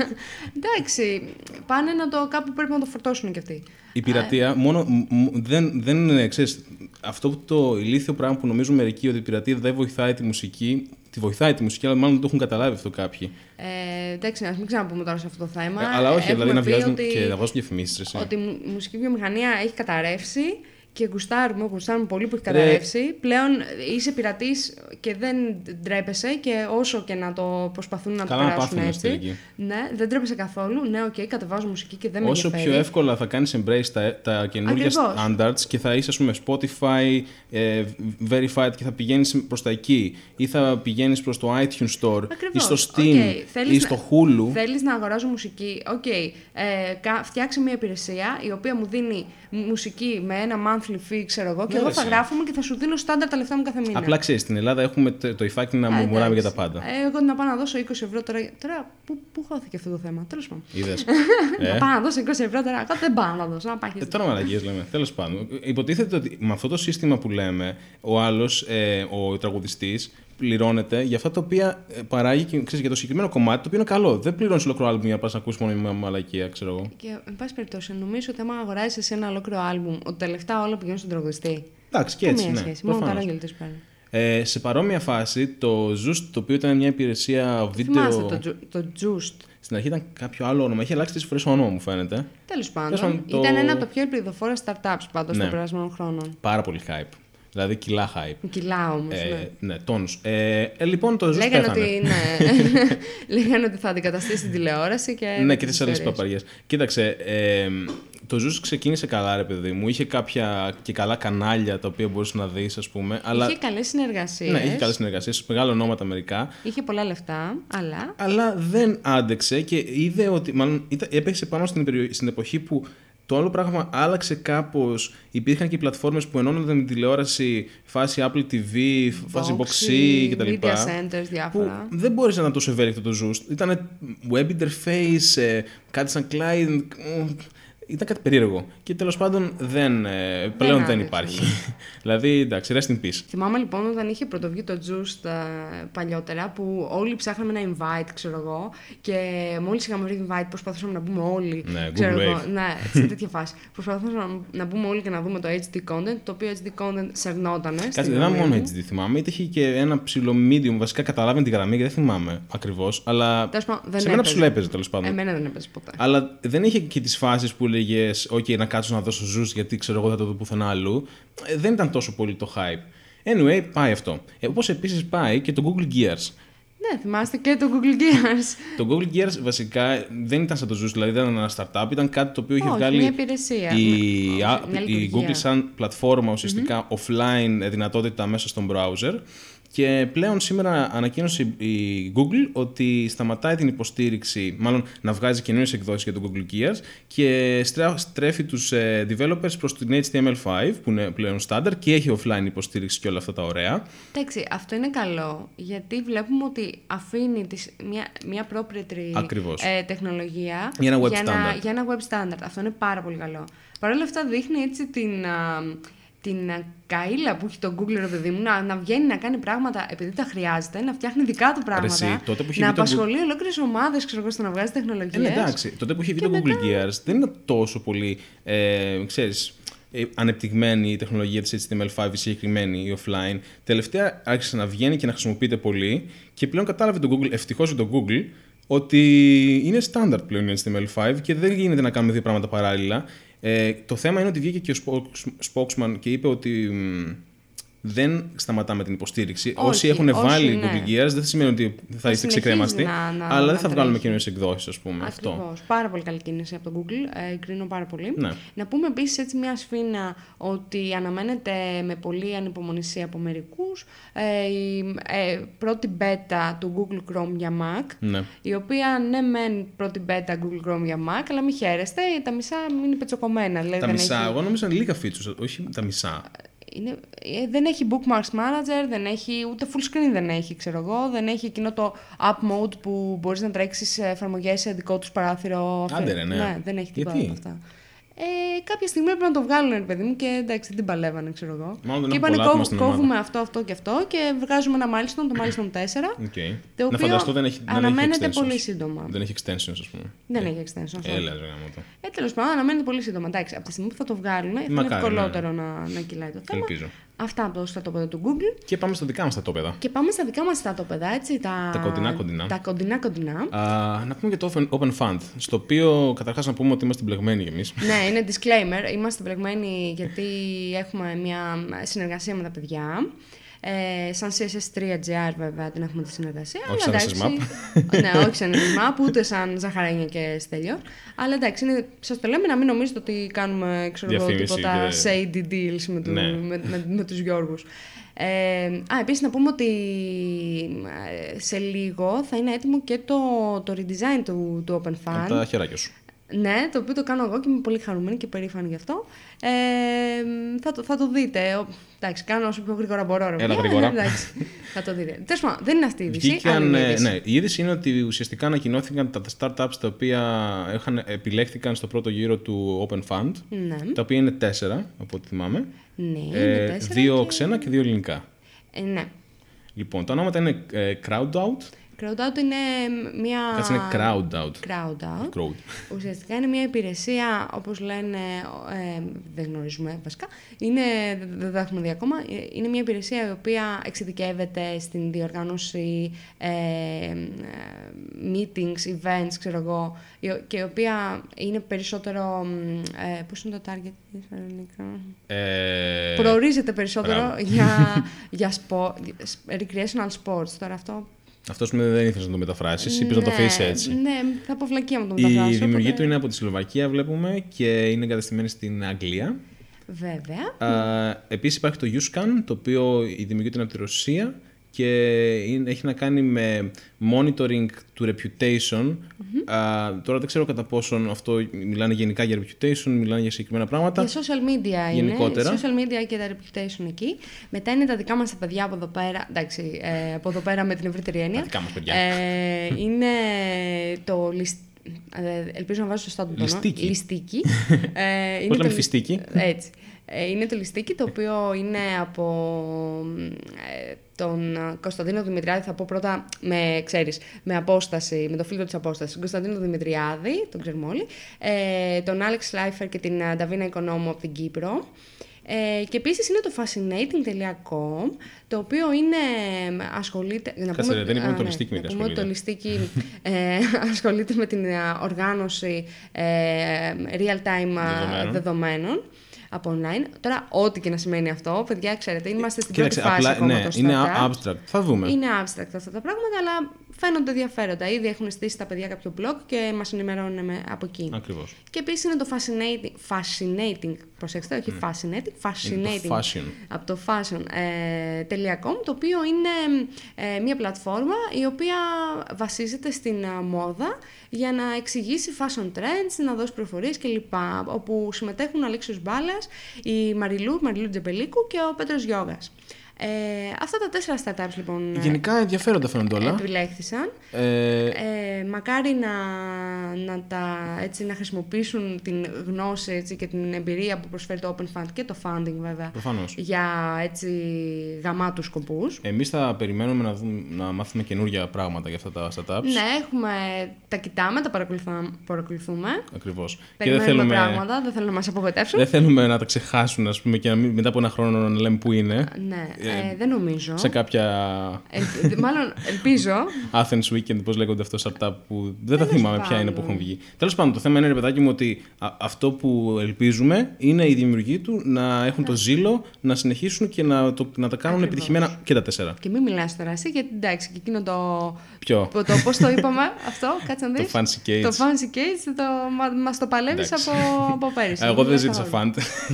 Εντάξει, πάνε να το κάπου πρέπει να το φορτώσουν κι αυτοί. Η πειρατεία μόνο, δεν, δεν είναι, ξέρεις, αυτό το ηλίθιο πράγμα που νομίζουν μερικοί ότι η πειρατεία δεν βοηθάει τη μουσική, τη βοηθάει τη μουσική, αλλά μάλλον δεν το έχουν καταλάβει αυτό κάποιοι. Ε, εντάξει, ας μην ξαναπούμε τώρα σε αυτό το θέμα. Ε, αλλά όχι, Έχουμε δηλαδή να πει βγάζουν ότι, και να βάζουν διαφημίσεις. Ότι η μουσική βιομηχανία έχει καταρρεύσει. Και γουστάρουμε, γουστάρουμε πολύ που έχει καταρρεύσει. Ρε... Πλέον είσαι πειρατής και δεν ντρέπεσαι και όσο και να το προσπαθούν να καλά το περάσουν να έτσι. Εκεί. Ναι, δεν ντρέπεσαι καθόλου. Ναι, οκ, okay, κατεβάζω μουσική και δεν με όσο ενδιαφέρει. πιο εύκολα θα κάνεις embrace τα, τα καινούργια standards και θα είσαι, ας πούμε, Spotify ε, verified και θα πηγαίνεις προς τα εκεί ή θα πηγαίνεις προς το iTunes Store. Ακριβώς. Ή στο Steam okay. ή στο Hulu. Θέλεις να αγοράζω μουσική. Οκ, okay. ε, φτιάξε μια υπηρεσία η οποία μου δίνει μουσική με ένα monthly fee, ξέρω εγώ, και ναι, εγώ θα γράφομαι και θα σου δίνω στάνταρ τα λεφτά μου κάθε μήνα. Απλά ξέρεις, στην Ελλάδα έχουμε το υφάκι να μουρμουράμε για τα πάντα. Ε, εγώ να πάω να δώσω είκοσι ευρώ τώρα. Τώρα πού, πού χώθηκε αυτό το θέμα, τέλος πάντων. Είδες. Να πάω να δώσω είκοσι ευρώ τώρα. Εγώ δεν πάω να δώσω. Να πάει. Ε, τώρα μαλακίες λέμε. Τέλος πάντων. Υποτίθεται ότι με αυτό το σύστημα που λέμε, ο άλλος, ε, ο τραγουδιστής, πληρώνεται για αυτά τα οποία παράγει και ξέρεις, για το συγκεκριμένο κομμάτι το οποίο είναι καλό. Δεν πληρώνεις ολόκληρο άλμπουμ για να πας να ακούσεις μόνο μια μαλακία, ξέρω εγώ. Και εν πάση περιπτώσει, νομίζω ότι άμα αγοράζεις εσύ ένα ολόκληρο άλμπουμ, ότι τα λεφτά όλα πηγαίνουν στον τραγουδιστή. Εντάξει, και έτσι. Μία Ναι, σχέση. Μόνο καράγγελτες παίρνει. Ε, σε παρόμοια φάση, το Zoost, το οποίο ήταν μια υπηρεσία βίντεο. Θυμάστε το, το Zoost. Στην αρχή ήταν κάποιο άλλο όνομα. Είχε αλλάξει τρεις φορές όνομα, μου φαίνεται. Τέλος πάντων. Το... Ήταν ένα από τα πιο ελπιδοφόρα startups πάντως ναι. των περασμένων χρόνων. Πάρα πολύ hype. Δηλαδή κιλά hype. Κιλά όμως. Ε, ναι, ναι τόνους. Ε, ε, λοιπόν, το Zoost λέγανε ότι, ναι. Λέγανε ότι θα αντικαταστήσει την τηλεόραση και. Ναι, και τις άλλες παπαριές. Κοίταξε. Ε, το Zoost ξεκίνησε καλά, ρε παιδί μου. Είχε κάποια και καλά κανάλια τα οποία μπορούσε να δεις, ας πούμε. Αλλά... Είχε καλές συνεργασίες. Ναι, είχε καλές συνεργασίες. Μεγάλα ονόματα μερικά. Είχε πολλά λεφτά, αλλά. Αλλά δεν άντεξε και είδε ότι. Μάλλον έπαιξε πάνω στην, περιοχή, στην εποχή που. Το άλλο πράγμα άλλαξε κάπως. Υπήρχαν και οι πλατφόρμες που ενώνονταν με τηλεόραση, φάση Apple τι βι, φάση Boxy κτλ. Media centers, διάφορα. Που δεν μπόρεσε να ήταν τόσο ευέλικτο το Zoost. Ήταν web interface, κάτι σαν client. Ήταν κάτι περίεργο. Και τέλος πάντων δεν, δεν πλέον δεν, δεν υπάρχει. Δηλαδή, εντάξει, rest in peace. Θυμάμαι λοιπόν όταν είχε πρωτοβγεί το Zoost uh, παλιότερα, που όλοι ψάχναμε ένα invite, ξέρω εγώ, και μόλις είχαμε βρει invite προσπαθούσαμε να μπούμε όλοι. Ναι, ξέρω Google εγώ, Wave. ναι, σε τέτοια φάση. Προσπαθούσαμε να, να μπούμε όλοι και να δούμε το έιτς ντι content, το οποίο έιτς ντι content σερνότανε. Κάτι δεν ήταν μόνο έιτς ντι, θυμάμαι. Είχε και ένα ψηλό medium. Βασικά καταλάβαινε τη γραμμή και δεν θυμάμαι ακριβώς. Αλλά πάντων, σε μένα ψηλό έπαιζε τέλος πάντων. Εμένα δεν έπαιζε ποτέ. Αλλά δεν είχε και τις φάσεις που λέγες, OK, να κάτσω να δώσω Zoost γιατί ξέρω εγώ θα το δω πουθενά αλλού. Ε, δεν ήταν τόσο πολύ το hype. Anyway, πάει αυτό. Ε, όπως επίσης πάει και το Google Gears. Ναι, θυμάστε και το Google Gears. Το Google Gears βασικά δεν ήταν σαν το Zoost, δηλαδή δεν ήταν ένα startup, ήταν κάτι το οποίο είχε Όχι, βγάλει μια υπηρεσία. η, ναι, α, η Google σαν πλατφόρμα ουσιαστικά mm-hmm. offline δυνατότητα μέσα στον browser. Και πλέον σήμερα ανακοίνωσε η Google ότι σταματάει την υποστήριξη, μάλλον να βγάζει καινούριες εκδόσεις για το Google Gears και στρέφει τους developers προς την έιτς τι εμ ελ φάιβ που είναι πλέον standard και έχει offline υποστήριξη και όλα αυτά τα ωραία. Εντάξει, αυτό είναι καλό γιατί βλέπουμε ότι αφήνει τις, μια, μια proprietary ε, τεχνολογία για ένα, web για, standard. Ένα, για ένα web standard. Αυτό είναι πάρα πολύ καλό. Παρ' όλα αυτά δείχνει έτσι την... Α, την καΐλα που έχει το Google, ρε παιδί μου, να, να βγαίνει να κάνει πράγματα επειδή τα χρειάζεται, να φτιάχνει δικά του πράγματα, Εσύ, τότε που να το... απασχολεί ολόκληρες ομάδες, ξέρω εγώ, στο να βγάζει τεχνολογίες. Ε, ναι, εντάξει, τότε που είχε βγει το μετά... Google Gears δεν είναι τόσο πολύ, ε, ξέρεις, ε, ανεπτυγμένη η τεχνολογία της έιτς τι εμ ελ φάιβ, η συγκεκριμένη, η offline. Τελευταία άρχισε να βγαίνει και να χρησιμοποιείται πολύ και πλέον κατάλαβε το Google, ευτυχώς το Google, ότι είναι standard πλέον η έιτς τι εμ ελ φάιβ και δεν γίνεται να κάνουμε δύο πράγματα παράλληλα. Ε, το θέμα είναι ότι βγήκε και ο spokesman και είπε ότι μ, δεν σταματάμε την υποστήριξη. Όχι, όσοι έχουν όσοι, βάλει ναι. Google Gears δεν σημαίνει ότι θα, θα είστε ξεκρέμαστοι, να, να, αλλά να δεν θα βγάλουμε καινούριες εκδόσεις, ας πούμε. Ακριβώς. Αυτό. Πάρα πολύ καλή κίνηση από το Google. Ε, κρίνω πάρα πολύ. Ναι. Να πούμε επίσης έτσι μια σφήνα ότι αναμένεται με πολύ ανυπομονησία από μερικούς ε, η ε, πρώτη beta του Google Chrome για Mac, ναι. η οποία ναι μεν πρώτη beta Google Chrome για Mac, αλλά μην χαίρεστε, τα μισά είναι πετσοκομμένα. Δηλαδή τα δεν μισά, έχει... εγώ νόμιζα λίγα features, όχι τα μισά. Είναι, δεν έχει bookmarks manager, δεν έχει, ούτε full screen δεν έχει, ξέρω εγώ, δεν έχει εκείνο το app mode που μπορείς να τρέξεις εφαρμογές σε δικό τους παράθυρο. Άντε ρε, ναι. Ναι, δεν έχει τίποτα από αυτά. Ε, κάποια στιγμή έπρεπε να το βγάλουν, ρε παιδί μου, και εντάξει, δεν την παλεύανε, ξέρω εγώ. Μάλλον δεν και έχουν είπανε, πολλά άτομα κόβ, στην κόβουμε ομάδα. αυτό, αυτό και αυτό και βγάζουμε ένα milestone, το milestone τέσσερα. Okay. Το Να οποίο φανταστώ δεν έχει, δεν αναμένεται έχει πολύ σύντομα. Δεν έχει extensions, ας πούμε. Δεν έχει extensions. Έλα, ρε γάμο το. Ε, τέλος πάντων, αναμένεται πολύ σύντομα. Εντάξει, από τη στιγμή που θα το βγάλουν, θα είναι ευκολότερο ναι. να, να κυλάει το θέμα. Ελπίζω. Αυτά από το στρατόπεδο του Google. Και πάμε στα δικά μας στρατόπεδα. Και πάμε στα δικά μας στρατόπεδα, έτσι. Τα, τα κοντινά κοντινά. Τα κοντινά κοντινά. Uh, να πούμε για το Open Fund, στο οποίο καταρχάς να πούμε ότι είμαστε μπλεγμένοι κι εμείς. Ναι, είναι disclaimer. Είμαστε μπλεγμένοι γιατί έχουμε μια συνεργασία με τα παιδιά. Ε, σαν σι ες ες τρία τζι αρ βέβαια την έχουμε τη συνεργασία. Όχι σαν ες ες Map. Ναι, όχι σαν ες ες Map, ούτε σαν Ζαχαρένια και Στέλιο. Αλλά εντάξει, είναι, σας το λέμε να μην νομίζετε ότι κάνουμε ξέρω εγώ, τίποτα και... shady deals με, του, ναι. με, με, με τους Γιώργους. Ε, α, επίσης να πούμε ότι σε λίγο θα είναι έτοιμο και το, το redesign του, του Open Fund. Από τα χεράκια σου. Ναι, το οποίο το κάνω εγώ και είμαι πολύ χαρούμενη και περήφανη γι' αυτό. Ε, θα, το, θα το δείτε. Εντάξει, κάνω όσο πιο γρήγορα μπορώ. Έλα γρήγορα. Εντάξει, θα το δείτε. Τέλος πάντων, δεν είναι αυτή η είδηση. Βγήκαν, ε, ναι, η είδηση είναι ότι ουσιαστικά ανακοινώθηκαν τα startups τα οποία είχαν, επιλέχθηκαν στο πρώτο γύρο του Open Fund. Ναι. Τα οποία είναι τέσσερα, από ό,τι θυμάμαι. Ναι, είναι ε, τέσσερα. Δύο και... ξένα και δύο ελληνικά. Ε, ναι. Λοιπόν, τα ονόματα είναι ε, Crowdout. Crowdout είναι μια... Κάτσε είναι Crowdout. Crowdout. Crowd. Ουσιαστικά είναι μια υπηρεσία, όπως λένε, ε, δεν γνωρίζουμε βασικά, είναι, δεν τα έχουμε δει ακόμα, είναι μια υπηρεσία η οποία εξειδικεύεται στην διοργάνωση ε, meetings, events, ξέρω εγώ, και η οποία είναι περισσότερο, ε, πώς είναι το target της ελληνικά? Ε, Προορίζεται περισσότερο μπράβο. για, για sport, recreational sports, τώρα αυτό... Αυτό δεν ήθελε να το μεταφράσει, είπε να το αφήσει έτσι. Ναι, θα πω βλακεία να το μεταφράσω. Η δημιουργία οπότε... του είναι από τη Σλοβακία, βλέπουμε, και είναι εγκαταστημένη στην Αγγλία. Βέβαια. Επίσης υπάρχει το YouScan, το οποίο η δημιουργία του είναι από τη Ρωσία και είναι, έχει να κάνει με monitoring του reputation. Mm-hmm. Α, τώρα δεν ξέρω κατά πόσον αυτό μιλάνε γενικά για reputation, μιλάνε για συγκεκριμένα πράγματα. Για social media γενικότερα. Είναι. Social media και τα reputation εκεί. Μετά είναι τα δικά μας τα παιδιά από εδώ πέρα. Εντάξει, ε, από εδώ πέρα με την ευρύτερη έννοια. Τα δικά μας παιδιά. Ε, είναι το ληστ... Ελπίζω να βάζω σωστά τον τόνο. Ληστίκι. Ληστίκι. ε, Πώς λέμε φιστίκι. Έτσι. Είναι το ληστίκι, το οποίο είναι από ε, τον Κωνσταντίνο Δημητριάδη, θα πω πρώτα με, ξέρεις, με απόσταση, με το φίλτρο της απόστασης. Τον Κωνσταντίνο Δημητριάδη, τον ξέρουμε όλοι, ε, τον Άλεξ Λάιφερ και την Νταβίνα Οικονόμου από την Κύπρο. Ε, και επίσης είναι το fascinating τελεία com, το οποίο είναι, ασχολείται... Κάτσε ρε, δεν είπαμε το ληστίκι με τι ασχολείται. Το ληστίκι ε, ασχολείται με την οργάνωση ε, real-time δεδομένων. δεδομένων από online. Τώρα, ό,τι και να σημαίνει αυτό, παιδιά, ξέρετε, είμαστε στην Κοίταξε, πρώτη φάση απλά, ακόμα ναι, το είναι startup. abstract. Θα δούμε. Είναι abstract αυτά τα πράγματα, αλλά φαίνονται ενδιαφέροντα. Ήδη έχουν στήσει τα παιδιά κάποιο blog και μας ενημερώνουν από εκεί. Ακριβώς. Και επίσης είναι το fascinating, fascinating προσέξτε, όχι mm. fascinating, fascinating, το fashion. από το fashion ε, .com, το οποίο είναι ε, μια πλατφόρμα η οποία βασίζεται στην α, μόδα για να εξηγήσει fashion trends, να δώσει πληροφορίες κλπ. Όπου συμμετέχουν ο Αλέξιος Μπάλας, η Μαριλού, Μαριλού Τζεμπελίκου και ο Πέτρος Γιώγας. Ε, αυτά τα τέσσερα startups λοιπόν γενικά ενδιαφέροντα φαίνονται όλα. Επιλέχθησαν. Ε... Ε, μακάρι να, να, τα, έτσι, να χρησιμοποιήσουν την γνώση έτσι, και την εμπειρία που προσφέρει το Open Fund και το funding βέβαια. Προφανώς. Για έτσι, γαμάτους σκοπούς. Εμείς θα περιμένουμε να, δούμε, να μάθουμε καινούργια πράγματα για αυτά τα startups. Ναι, έχουμε, τα κοιτάμε, τα παρακολουθούμε. Ακριβώς. Περιμένουμε και δεν θέλουμε πράγματα, δεν θέλουμε να μας απογοητεύσουν. Δεν θέλουμε να τα ξεχάσουν, ας πούμε, και να μην, μετά από ένα χρόνο να λέμε πού είναι. Ναι. Ε, δεν νομίζω. Σε κάποια. Ε, μάλλον ελπίζω. Athens Weekend, πώς λέγονται αυτό startup που δεν τα θυμάμαι πάντων. ποια είναι που έχουν βγει. Τέλος πάντων, το θέμα είναι, ρε παιδάκι μου, ότι α, αυτό που ελπίζουμε είναι οι δημιουργοί του να έχουν το ζήλο να συνεχίσουν και να, το, να τα κάνουν Ακριβώς. επιτυχημένα και τα τέσσερα. Και μην μιλάς τώρα εσύ, γιατί εντάξει, και εκείνο το. Ποιο? Το, το πώς το είπαμε αυτό, κάτσε να δεις. Το Fancy Cage. Το Fancy Cage, το, μα, μας το παλεύεις από, από πέρυσι. Εγώ δεν ζήτησα φαντ.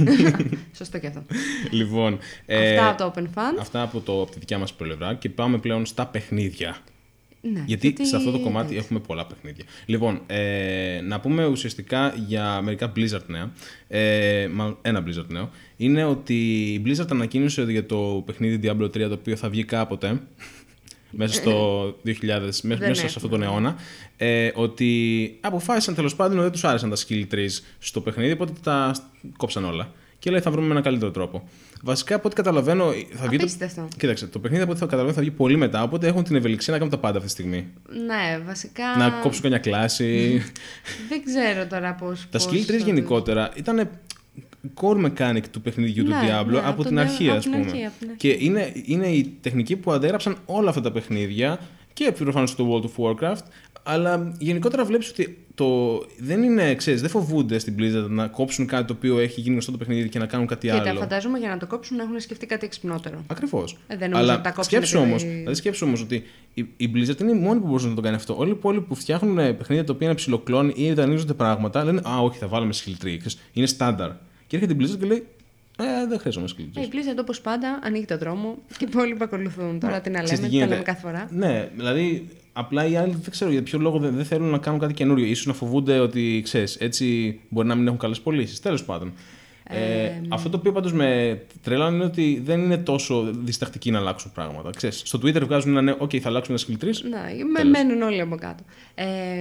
Σωστό και αυτό. Λοιπόν, αυτά ε, από το Open Fund. Αυτά από, το, από τη δικιά μας πλευρά και πάμε πλέον στα παιχνίδια. Ναι, γιατί, γιατί σε αυτό το κομμάτι έτσι. έχουμε πολλά παιχνίδια. Λοιπόν, ε, να πούμε ουσιαστικά για μερικά Blizzard νέα. Ε, μα, ένα Blizzard νέο. Είναι ότι η Blizzard ανακοίνωσε για το παιχνίδι Diablo τρία, το οποίο θα βγει κάποτε. μέσα στο δύο χιλιάδες, μέσα σε αυτόν τον αιώνα, ε, ότι αποφάσισαν τέλος πάντων ότι δεν τους άρεσαν τα skill trees στο παιχνίδι, οπότε τα κόψαν όλα. Και λέει θα βρούμε έναν καλύτερο τρόπο. Βασικά από ό,τι καταλαβαίνω. Θα βγει το... Κοίταξε, το παιχνίδι από ό,τι θα καταλαβαίνω θα βγει πολύ μετά, οπότε έχουν την ευελιξία να κάνουν τα πάντα αυτή τη στιγμή. Ναι, βασικά. Να κόψουν καμιά κλάση. Δεν ξέρω τώρα πώς. Τα skill trees γενικότερα ήταν core mechanic του παιχνιδιού ναι, του Diablo ναι, από, από την αρχή, ας πούμε. Αρχή, ναι. Και είναι, είναι η τεχνική που αντέγραψαν όλα αυτά τα παιχνίδια και προφανώς στο World of Warcraft, αλλά γενικότερα βλέπεις ότι το, δεν είναι, ξέρεις, δεν φοβούνται στην Blizzard να κόψουν κάτι το οποίο έχει γίνει γνωστό το παιχνίδι και να κάνουν κάτι και άλλο. Και φαντάζομαι για να το κόψουν να έχουν σκεφτεί κάτι εξυπνότερο. Ακριβώς. Ε, δεν νομίζω αλλά να τα κόψουν. Σκέψου όμως, δηλαδή σκέψου όμως ότι η, η Blizzard είναι η μόνη που μπορούσε να το κάνει αυτό. Όλοι οι υπόλοιποι που φτιάχνουν παιχνίδια τα οποία είναι ψιλοκλόνοι ή δανείζονται πράγματα λένε α, όχι, θα βάλουμε skill tree. Είναι στάνταρ. Και έρχεται η Blizzard και λέει Ε, δεν χρειάζομαι skill trees. Η Blizzard όπως πάντα ανοίγει τον δρόμο και οι υπόλοιποι ακολουθούν. Τώρα την αλέμε, τα λέμε κάθε φορά. Ναι, δηλαδή απλά οι άλλοι δεν ξέρω για ποιο λόγο δεν, δεν θέλουν να κάνουν κάτι καινούριο. Ίσως να φοβούνται ότι ξέρεις, έτσι μπορεί να μην έχουν καλές πωλήσεις. Τέλος πάντων. Ε, ε, αυτό το οποίο πάντως με τρελάνε είναι ότι δεν είναι τόσο διστακτικοί να αλλάξουν πράγματα. Ξέρεις, στο Twitter βγάζουν ένα νέο, OK, θα αλλάξουμε ένα skill trees. Ναι, με μένουν όλοι από κάτω. Ε,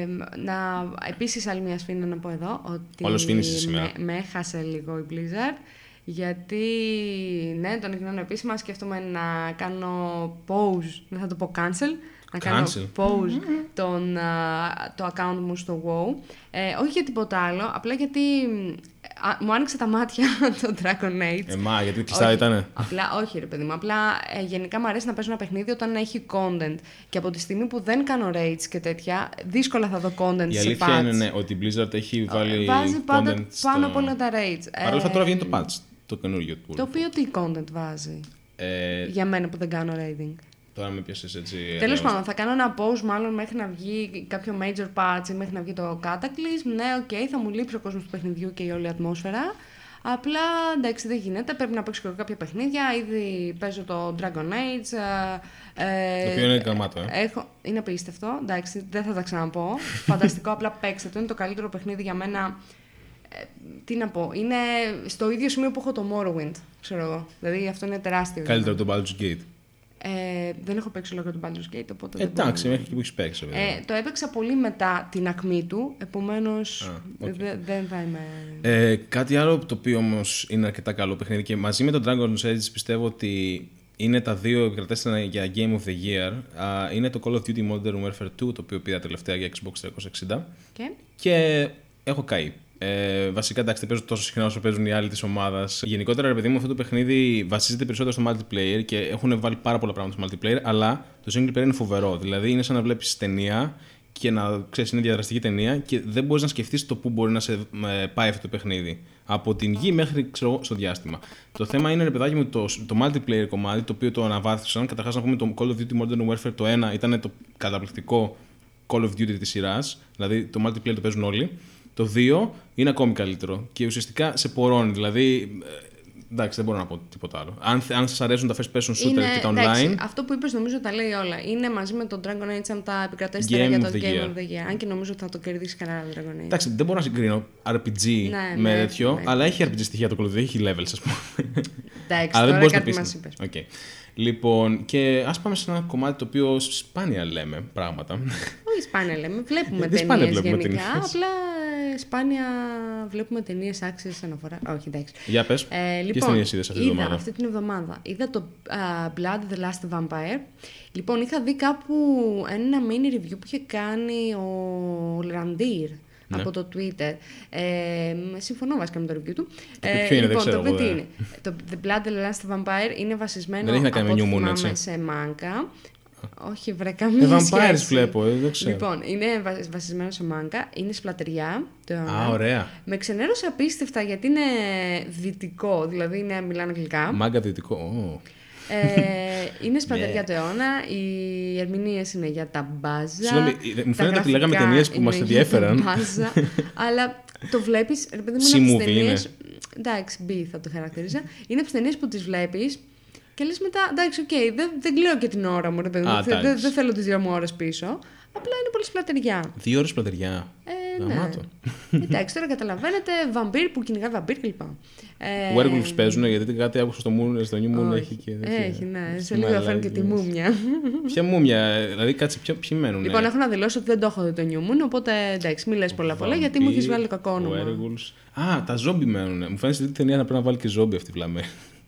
να, επίσης, άλλη μια σφήνα να πω εδώ ότι Όλο σφήνισε σήμερα. Με, με έχασε λίγο η Blizzard. Γιατί, ναι, τον εκδηλώνω επίσημα, σκέφτομαι να κάνω pause, δεν θα το πω cancel, να κάνω cancel. pause mm-hmm. τον, uh, το account μου στο WoW. Ε, όχι για τίποτα άλλο, απλά γιατί α, μου άνοιξε τα μάτια το Dragon Age. Ε, μα, γιατί κλειστά ήτανε. Απλά, όχι ρε παιδί μου, απλά ε, γενικά μου αρέσει να παίζω ένα παιχνίδι όταν έχει content. Και από τη στιγμή που δεν κάνω raids και τέτοια, δύσκολα θα δω content η σε patch. Η αλήθεια είναι ναι, ότι η Blizzard έχει βάλει βάζει πάντα content πάνω στο... από όλα τα raids. Παρ' όλα αυτά τώρα βγαίνει το patch. Το καινούργιο του. Το οποίο τι content βάζει. Ε, για μένα που δεν κάνω raiding. Τώρα με πιάσεις έτσι. Τέλος πάντων, θα κάνω ένα pause μάλλον μέχρι να βγει κάποιο major patch ή μέχρι να βγει το Cataclysm. Ναι, οκ, okay, θα μου λείψει ο κόσμος του παιχνιδιού και η όλη ατμόσφαιρα. Απλά εντάξει, δεν γίνεται. Πρέπει να παίξω και κάποια παιχνίδια. Ήδη παίζω το Dragon Age. Ε, το οποίο είναι καμάτο, ε. Έχω, είναι απίστευτο. Εντάξει, δεν θα τα ξαναπώ. Φανταστικό, απλά παίξτε το. Είναι το καλύτερο παιχνίδι για μένα. Τι να πω, είναι στο ίδιο σημείο που έχω το Morrowind, ξέρω εγώ. Δηλαδή αυτό είναι τεράστιο. Καλύτερο από το Baldur's Gate. Ε, δεν έχω παίξει ολόκληρο το Baldur's Gate, οπότε. Εντάξει, μέχρι εκεί που έχει παίξει. Ε, το έπαιξα πολύ μετά την ακμή του, επομένως okay. δε, δεν θα είμαι. Ε, κάτι άλλο το οποίο όμως είναι αρκετά καλό παιχνίδι και μαζί με το Dragon's Edge πιστεύω ότι είναι τα δύο επικρατέστερα για Game of the Year. Uh, είναι το Call of Duty Modern Warfare δύο, το οποίο πήρα τελευταία για Xbox τριακόσια εξήντα. Okay. Και έχω καεί. Ε, βασικά εντάξει, δεν παίζω τόσο συχνά όσο παίζουν οι άλλοι τη ομάδα. Γενικότερα, ρε παιδί μου, αυτό το παιχνίδι βασίζεται περισσότερο στο multiplayer και έχουν βάλει πάρα πολλά πράγματα στο multiplayer, αλλά το single player είναι φοβερό. Δηλαδή είναι σαν να βλέπει ταινία και να ξέρει, είναι διαδραστική ταινία και δεν μπορεί να σκεφτεί το πού μπορεί να σε ε, πάει αυτό το παιχνίδι. Από την γη μέχρι ξέρω, στο διάστημα. Το θέμα είναι, ρε παιδάκι μου, το, το multiplayer κομμάτι, το οποίο το αναβάθμισαν. Καταρχάς, να πούμε το Call of Duty Modern Warfare το ένα ήταν το καταπληκτικό Call of Duty της σειράς. Δηλαδή το multiplayer το παίζουν όλοι. Το δύο είναι ακόμη καλύτερο και ουσιαστικά σε πορώνει. Δηλαδή, εντάξει, δεν μπορώ να πω τίποτα άλλο. Αν, αν σας αρέσουν τα first person shooter είναι, και τα online. Εντάξει, αυτό που είπες νομίζω τα λέει όλα. Είναι μαζί με το Dragon Age τα επικρατέστερα για το Game of the Year. Αν και νομίζω ότι θα το κερδίσει κανένα το Dragon Age. Εντάξει, δεν μπορώ να συγκρίνω αρ πι τζι ναι, με ναι, τέτοιο, ναι, αλλά έχει αρ πι τζι στοιχεία το Call of Duty, έχει levels, ας πούμε. Εντάξει, αλλά δεν μπορείς να πεις. Μας είπες. Okay. Λοιπόν, και ας πάμε σε ένα κομμάτι το οποίο σπάνια λέμε πράγματα. Όχι σπάνια λέμε, βλέπουμε ταινίες γενικά, ταινίες. Απλά σπάνια βλέπουμε ταινίες άξιες αναφορά. Όχι, εντάξει. Για πες, ε, λοιπόν, ποιες ταινίες είδες αυτή την εβδομάδα? Αυτή την εβδομάδα είδα το uh, Blood the Last Vampire. Λοιπόν, είχα δει κάπου ένα mini review που είχε κάνει ο Ραντίρ. Ναι. Από το Twitter. Ε, συμφωνώ βασικά με το review του. Και ε, ποιο είναι, λοιπόν, δεν ξέρω. Το, είναι. το The Blood the Last Vampire είναι βασισμένο δεν έχει να κάνει από με New Moon, έτσι. σε μάγκα. Όχι, βρε, καμία ε, σχέση. Vampires βλέπω, δεν ξέρω. Λοιπόν, είναι βασισμένο σε μάγκα, είναι σπλατεριά. Το Α, ωραία. Με ξενέρωσε απίστευτα γιατί είναι δυτικό, δηλαδή είναι, μιλάνε αγγλικά. Μάγκα δυτικό, oh. Ε, είναι σπλατεριά του αιώνα. Οι ερμηνείες είναι για τα μπάζα. Συγγνώμη, μου φαίνεται ότι λέγαμε ταινίες που μας ενδιέφεραν. Αλλά το βλέπεις. Ρε παιδί μου, είναι από τις ταινίες. Εντάξει, B θα το χαρακτηρίζα. Είναι από τις ταινίες που τις βλέπεις και λες μετά. Εντάξει, οκ, okay, δεν, δεν κλαίω και την ώρα μου. Ρε παιδί μου. Δεν δε θέλω τις δύο μου ώρες πίσω. Απλά είναι πολύ σπλατεριά. Δύο ώρες σπλατεριά. Ε, Ε, ναι. Εντάξει, τώρα καταλαβαίνετε, βαμπύρ που κυνηγάει βαμπύρ κλπ. Ε, Werewolves παίζουν, γιατί κάτι άκουσα στο, moon, στο New Moon έχει και. Έχει, ναι. Σε λίγο φέρνει και τη μούμια. Ποια μούμια, δηλαδή κάτσε, ποιο, ποιοι μένουν. Λοιπόν, έχω να δηλώσω ότι δεν το έχω δει το New Moon, οπότε εντάξει, μην λες πολλά πολλά, γιατί μου έχει βάλει κακό όνομα. Werewolves. Α, τα ζόμπι μένουν. Μου φαίνεται ότι την ταινία να πρέπει να βάλει και ζόμπι αυτή βλαμέ.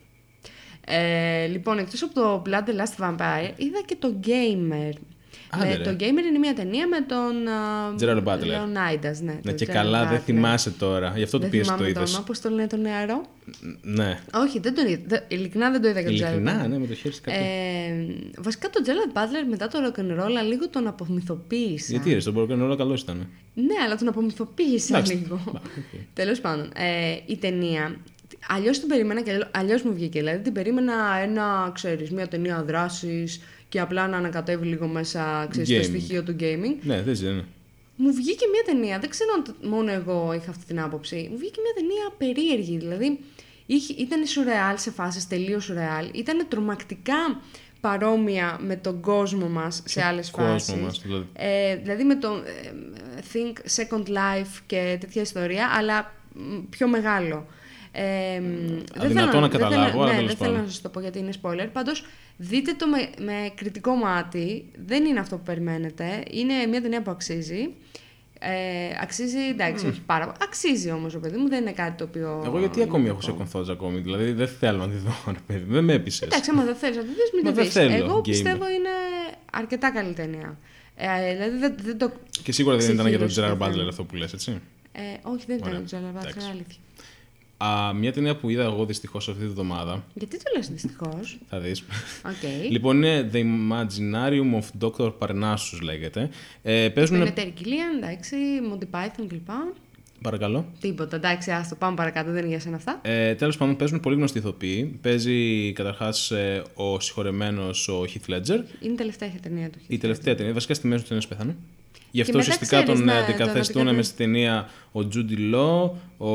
Ε, λοιπόν, εκτός από το Blood the Last Vampire, είδα και το Gamer. Με, το Gamer είναι μια ταινία με τον Gerard Butler. Leonidas, ναι. Ναι, και Gerard καλά Butler. Δεν θυμάσαι τώρα. Γι' αυτό το πίεση το είδες. Δεν πώς το λένε το νεαρό. Ναι. Όχι, δεν το είδα. Ειλικρινά δεν το είδα. Ειλικρινά, ναι, με το χέρι κάτι. Ε, βασικά τον Gerard Butler μετά το rock'n'roll λίγο τον απομυθοποίησα. Γιατί ρε, στον rock'n'roll καλός ήταν. Ναι, αλλά τον απομυθοποίησα λίγο. Okay. Τέλος πάντων, ε, η ταινία. Αλλιώς την περίμενα και αλλιώς μου βγήκε. Δηλαδή την περίμενα ένα, ξέρεις, μια ταινία δράσης και απλά να ανακατεύει λίγο μέσα, ξέρεις, το στοιχείο του gaming. Ναι, δεν είναι. Μου βγήκε μια ταινία, δεν ξέρω αν μόνο εγώ είχα αυτή την άποψη. Μου βγήκε μια ταινία περίεργη. Δηλαδή ήταν σουρεάλ σε φάσεις, τελείως σουρεάλ. Ήταν τρομακτικά παρόμοια με τον κόσμο μας σε άλλες φάσεις. Μας, δηλαδή. Ε, δηλαδή με το ε, Think Second Life και τέτοια ιστορία, αλλά πιο μεγάλο. Ε, δεν θέλω να καταλάβω, αλλά ναι, δεν θέλω να σας το πω γιατί είναι spoiler. Πάντως, δείτε το με, με κριτικό μάτι. Δεν είναι αυτό που περιμένετε. Είναι μια ταινία που αξίζει. Ε, αξίζει, εντάξει, mm. όχι πάρα πολύ. Αξίζει όμως, ο παιδί μου, δεν είναι κάτι το οποίο. Εγώ γιατί ακόμη έχω σε κομφότζ ακόμη. Δηλαδή, δεν θέλω να τη δω, ρε παιδί. Δεν με έπεισε. Εντάξει, άμα δεν θέλει να τη δει, μην τη δει. Εγώ πιστεύω είναι αρκετά καλή ταινία. Ε, δηλαδή, δεν, δεν το. Και σίγουρα δεν ήταν για τον Gerard Butler αυτό που λες, έτσι. Ε, όχι, δεν ήταν για τον Gerard Butler, αλήθεια. Α, μια ταινία που είδα εγώ δυστυχώς αυτή τη βδομάδα. Γιατί το λες δυστυχώς? Θα δεις. Okay. Λοιπόν, είναι The Imaginarium of ντόκτορ Parnassus λέγεται. Ε, παίζουν... Είναι Terry Gilliam, εντάξει, Monty Python κλπ. Παρακαλώ. Τίποτα, εντάξει, άστο, πάμε παρακάτω, δεν είναι για σένα αυτά. Ε, τέλος πάντων, παίζουν πολύ γνωστοί ηθοποιοί. Παίζει καταρχάς ε, ο συγχωρεμένος ο Heath Ledger. Είναι η τελευταία ταινία του. Η τελευταία ταινία, βασικά στη μέση του ταινίας πέθανε. Γι' αυτό ουσιαστικά τον ναι, αντικαθιστούν με στην ταινία ο Jude Law, ο,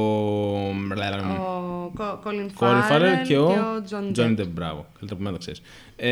ο Colin Farrell και ο Johnny Depp. Μπράβο, καλύτερα που μένα το ξέρεις.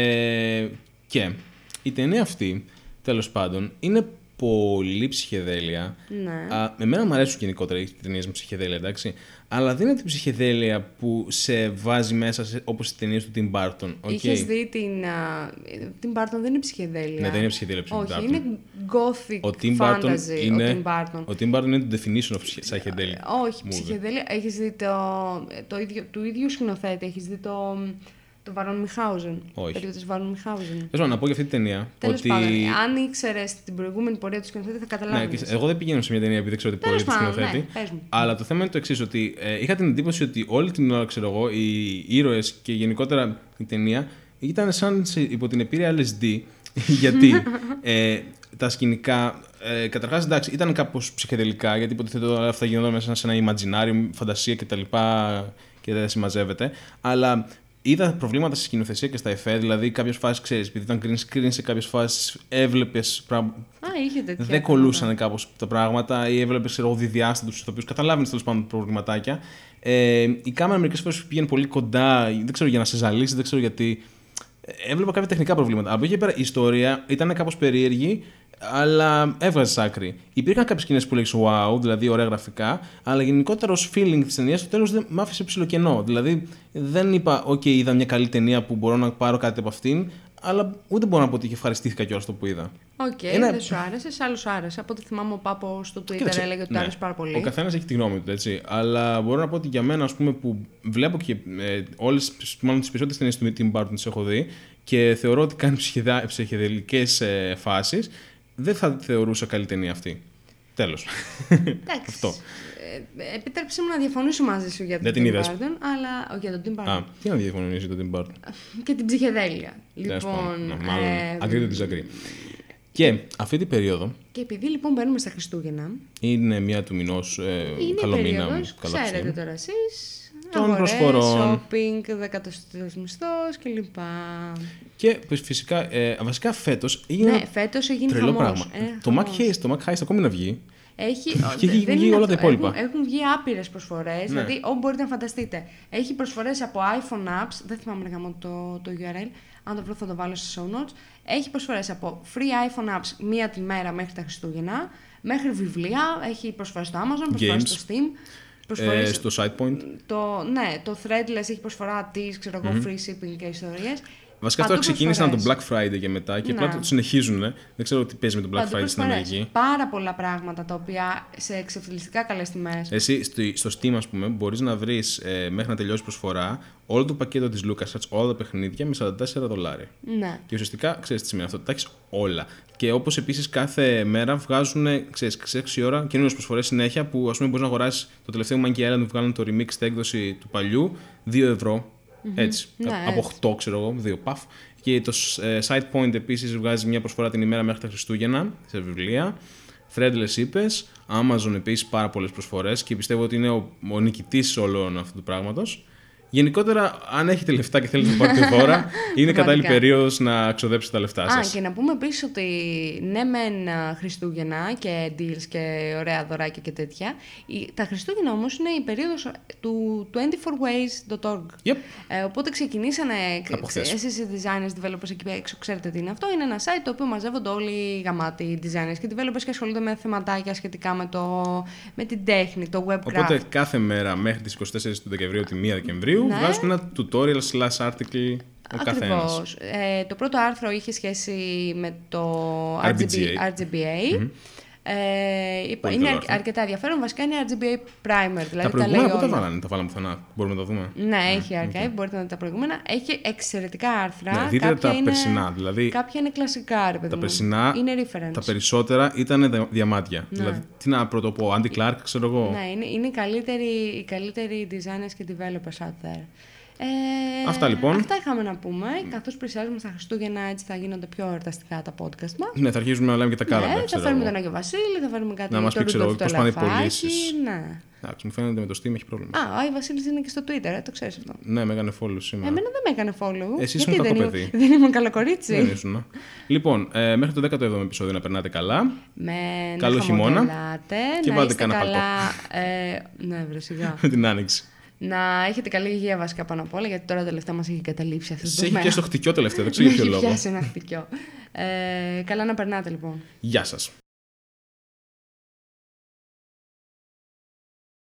Ε, και η ταινία αυτή, τέλος πάντων, είναι πολύ ψυχεδέλεια. Ναι. Α, εμένα μου αρέσουν γενικότερα οι ταινίες με ψυχεδέλεια, εντάξει. Αλλά δεν είναι την ψυχεδέλεια που σε βάζει μέσα σε, όπως οι ταινίες του Tim Burton. Okay. Είχες δει την. Uh, Tim Burton δεν είναι ψυχεδέλεια. Ναι, δεν είναι ψυχεδέλεια. Όχι, Tim είναι gothic ο Tim fantasy. Είναι, ο Tim Burton. Ο Tim Burton είναι το definition of ψυχεδέλεια. Uh, όχι, ψυχεδέλεια. Έχεις δει το, το ίδιο, του ίδιου σκηνοθέτη. Έχεις δει το. Το Βαρόν Μιχάουζεν. Όχι. Περίπτωση Βαρόν Μιχάουζεν. Θέλω να πω για αυτή την ταινία. Τέλος ότι... πάντων, αν ήξερε την προηγούμενη πορεία του σκηνοθέτη, θα καταλάβει. Ναι, εγώ δεν πηγαίνω σε μια ταινία επειδή δεν ξέρω την πορεία του σκηνοθέτη. Ναι, αλλά το θέμα είναι το εξής, ότι ε, είχα την εντύπωση ότι όλη την ώρα, ξέρω εγώ, οι ήρωες και γενικότερα η ταινία ήταν σαν σε, υπό την επίρρεια ελ ες ντι. Γιατί ε, τα σκηνικά. Ε, Καταρχάς, εντάξει, ήταν κάπως ψυχεδελικά, γιατί υποτίθεται όλα αυτά γινόταν μέσα σε ένα imaginarium, φαντασία κτλ. Και δεν συμμαζεύεται. Αλλά είδα προβλήματα στη σκηνοθεσία και στα εφέ, δηλαδή κάποιες φάσεις, ξέρεις, επειδή ήταν green screen, σε κάποιες φάσεις έβλεπες πράγματα. Α, είχε τέτοια. Δεν κολούσαν κάπως τα πράγματα ή έβλεπες, ξέρω, διδιάστατους ηθοποιούς. Καταλάβαινες τέλος πάντων προβληματάκια. Ε, η κάμερα μερικές φορές πήγαινε πολύ κοντά, δεν ξέρω για να σε ζαλίσει, δεν ξέρω γιατί. Έβλεπα κάποια τεχνικά προβλήματα. Από εκεί πέρα η ιστορία ήταν κάπως περίεργη, αλλά έβγαζε άκρη. Υπήρχαν κάποιες σκηνές που λέγεις wow, δηλαδή ωραία γραφικά, αλλά γενικότερα ως feeling της ταινίας στο τέλος δεν μ' άφησε ψιλοκενό. Δηλαδή δεν είπα, OK, είδα μια καλή ταινία που μπορώ να πάρω κάτι από αυτήν, αλλά ούτε μπορώ να πω ότι ευχαριστήθηκα κιόλας το που είδα. Οκ, okay, Ένα... δεν σου άρεσε, σε άλλους άρεσε. Από ό,τι θυμάμαι, ο Πάπο στο Twitter Κοίταξε, έλεγε ότι ναι, του άρεσε πάρα πολύ. Ο καθένας έχει τη γνώμη του, έτσι. Αλλά μπορώ να πω ότι για μένα, ας πούμε, που βλέπω και ε, όλες, μάλλον τις περισσότερες ταινίες του Tim Burton τις έχω δει και θεωρώ ότι κάνει ψυχεδελικές ε, φάσεις, δεν θα θεωρούσα καλή ταινία αυτή. Τέλος. Εντάξει. Αυτό. Ε, επιτρέψτε μου να διαφωνήσω μαζί σου για τον Tim Burton, αλλά όχι για τον Tim Burton. Α, τι να διαφωνήσω για τον Tim Burton. Και την ψυχεδέλεια. Λοιπόν, ναι, μάλλον ε, agree to disagree. Και αυτή την περίοδο. Και επειδή λοιπόν μπαίνουμε στα Χριστούγεννα. Είναι μία του μηνός, ε, καλό μήνα. Ξέρετε τώρα εσείς. Των προσφορών. Shopping, δεκατός μισθός κλπ. Και φυσικά, ε, βασικά φέτος έγινε. Ναι, φέτος έγινε τρελό χαμός. πράγμα. Ε, το Mac Heist, το Mac Heist ακόμη να βγει. Έχει, και έχει βγει όλα τα υπόλοιπα. Έχουν, έχουν βγει άπειρες προσφορές, ναι. Δηλαδή όπου μπορείτε να φανταστείτε. Έχει προσφορές από iPhone apps, δεν θυμάμαι να κάνω το, το γιου αρ ελ, αν το βρω θα το βάλω στις show notes. Έχει προσφορές από free iPhone apps μία τη μέρα μέχρι τα Χριστούγεννα, μέχρι βιβλία, έχει προσφορές στο Amazon, προσφορές στο Steam. Ε, στο SitePoint. Το, ναι, το Threadless έχει προσφορά της, ξέρω εγώ, mm-hmm. free shipping και ιστορίες. Βασικά αυτό ξεκίνησαν τον Black Friday και μετά και απλά ναι. το συνεχίζουν. Δεν ξέρω τι παίζει με τον Black Παντού Friday στην Αμερική. Πάρα πολλά πράγματα τα οποία σε εξευθυλιστικά καλές τιμές. Εσύ στο, στο Steam, ας πούμε, μπορείς να βρεις ε, μέχρι να τελειώσει προσφορά όλο το πακέτο της LucasArts, όλα τα παιχνίδια με σαράντα τέσσερα δολάρια. Ναι. Και ουσιαστικά ξέρεις τι σημαίνει αυτό, τα έχεις όλα. Και όπως επίσης κάθε μέρα βγάζουν, ξέρεις, έξι ώρα καινούριες προσφορές συνέχεια που ας πούμε μπορείς να αγοράσεις το τελευταίο Monkey Island που βγάλουν το remixed έκδοση του παλιού, δύο ευρώ. Mm-hmm. Έτσι, ναι, από έτσι. οκτώ ξέρω εγώ, δύο παφ. Και το ε, SitePoint επίσης βγάζει μια προσφορά την ημέρα μέχρι τα Χριστούγεννα σε βιβλία. Threadless είπες, Amazon επίσης πάρα πολλές προσφορές και πιστεύω ότι είναι ο, ο νικητής όλων αυτού του πράγματος. Γενικότερα, αν έχετε λεφτά και θέλετε να πάρετε δώρα, είναι κατάλληλη περίοδος να ξοδέψετε τα λεφτά σας. Α, και να πούμε επίσης ότι ναι, μεν Χριστούγεννα και deals και ωραία δωράκια και τέτοια. Τα Χριστούγεννα όμως είναι η περίοδος του είκοσι τέσσερα ways dot org. Yep. Ε, οπότε ξεκινήσανε. Εσείς οι designers, developers εκεί έξω, ξέρετε τι είναι αυτό. Είναι ένα site το οποίο μαζεύονται όλοι οι γαμάτοι designers και developers και ασχολούνται με θεματάκια σχετικά με, το, με την τέχνη, το webcraft. Οπότε κάθε μέρα μέχρι τις είκοσι τέσσερις του Δεκεμβρίου, τη μία Δεκεμβρίου. Ναι. Βγάζουν ένα tutorial slash article ο καθένας. Ε, το πρώτο άρθρο είχε σχέση με το αρ τζι μπι, αρ τζι μπι έι. Mm-hmm. Ε, είναι αρ, αρκετά ενδιαφέρον. Βασικά είναι αρ τζι μπι έι Primer. Δηλαδή τα προηγούμενα πού τα βάλανε, τα βάλαμε πουθενά. Μπορούμε να τα δούμε. Ναι, έχει archive, okay. Μπορείτε να δείτε τα προηγούμενα. Έχει εξαιρετικά άρθρα. Ναι, δείτε τα είναι, περσινά. Δηλαδή, κάποια είναι κλασικά, ρε παιδί τα μου. περσινά, είναι reference. Τα περισσότερα ήταν διαμάντια. Ναι. Δηλαδή, τι να πρωτοπώ, Andy Clark, ξέρω εγώ. Ναι, είναι, είναι οι καλύτεροι, οι καλύτεροι designers και developers out there. Ε, αυτά λοιπόν. Αυτά είχαμε να πούμε. Καθώς πλησιάζουμε στα Χριστούγεννα, έτσι θα γίνονται πιο εορταστικά τα podcast μας. Ναι, θα αρχίσουμε να λέμε και τα κάλαντα. Ναι, θα φέρουμε τον Άγιο Βασίλη, θα φέρουμε κάτι να μας πει, ξέρω, πώς πάνε οι πωλήσεις. Ναι. Εντάξει, μου φαίνεται με το Steam έχει πρόβλημα. Α, ο Άγιο Βασίλης είναι και στο Twitter, ε, το ξέρεις αυτό. Ναι, με έκανε follow σήμερα. Εμένα δεν με έκανε follow. Εσύ ήσουν κακό παιδί. Δεν ήμουν καλό κορίτσι. Δεν ήσουν. Λοιπόν, ε, μέχρι το δέκατο έβδομο επεισόδιο να περνάτε καλά. Με καλό χειμώνα. Και βάλτε κανένα παλτό. Ναι, βρε σιγά. Με την άνοιξη. Να έχετε καλή υγεία βασικά πάνω απ' όλα, γιατί τώρα τελευταία μας έχει καταλήψει αυτό το πράγμα. Σε έχει και στο χτυκιό τελευταίο, δεν ξέρω για ποιο λόγο. Έχει πιάσει ένα χτυκιό. Ε, καλά να περνάτε λοιπόν. Γεια σας.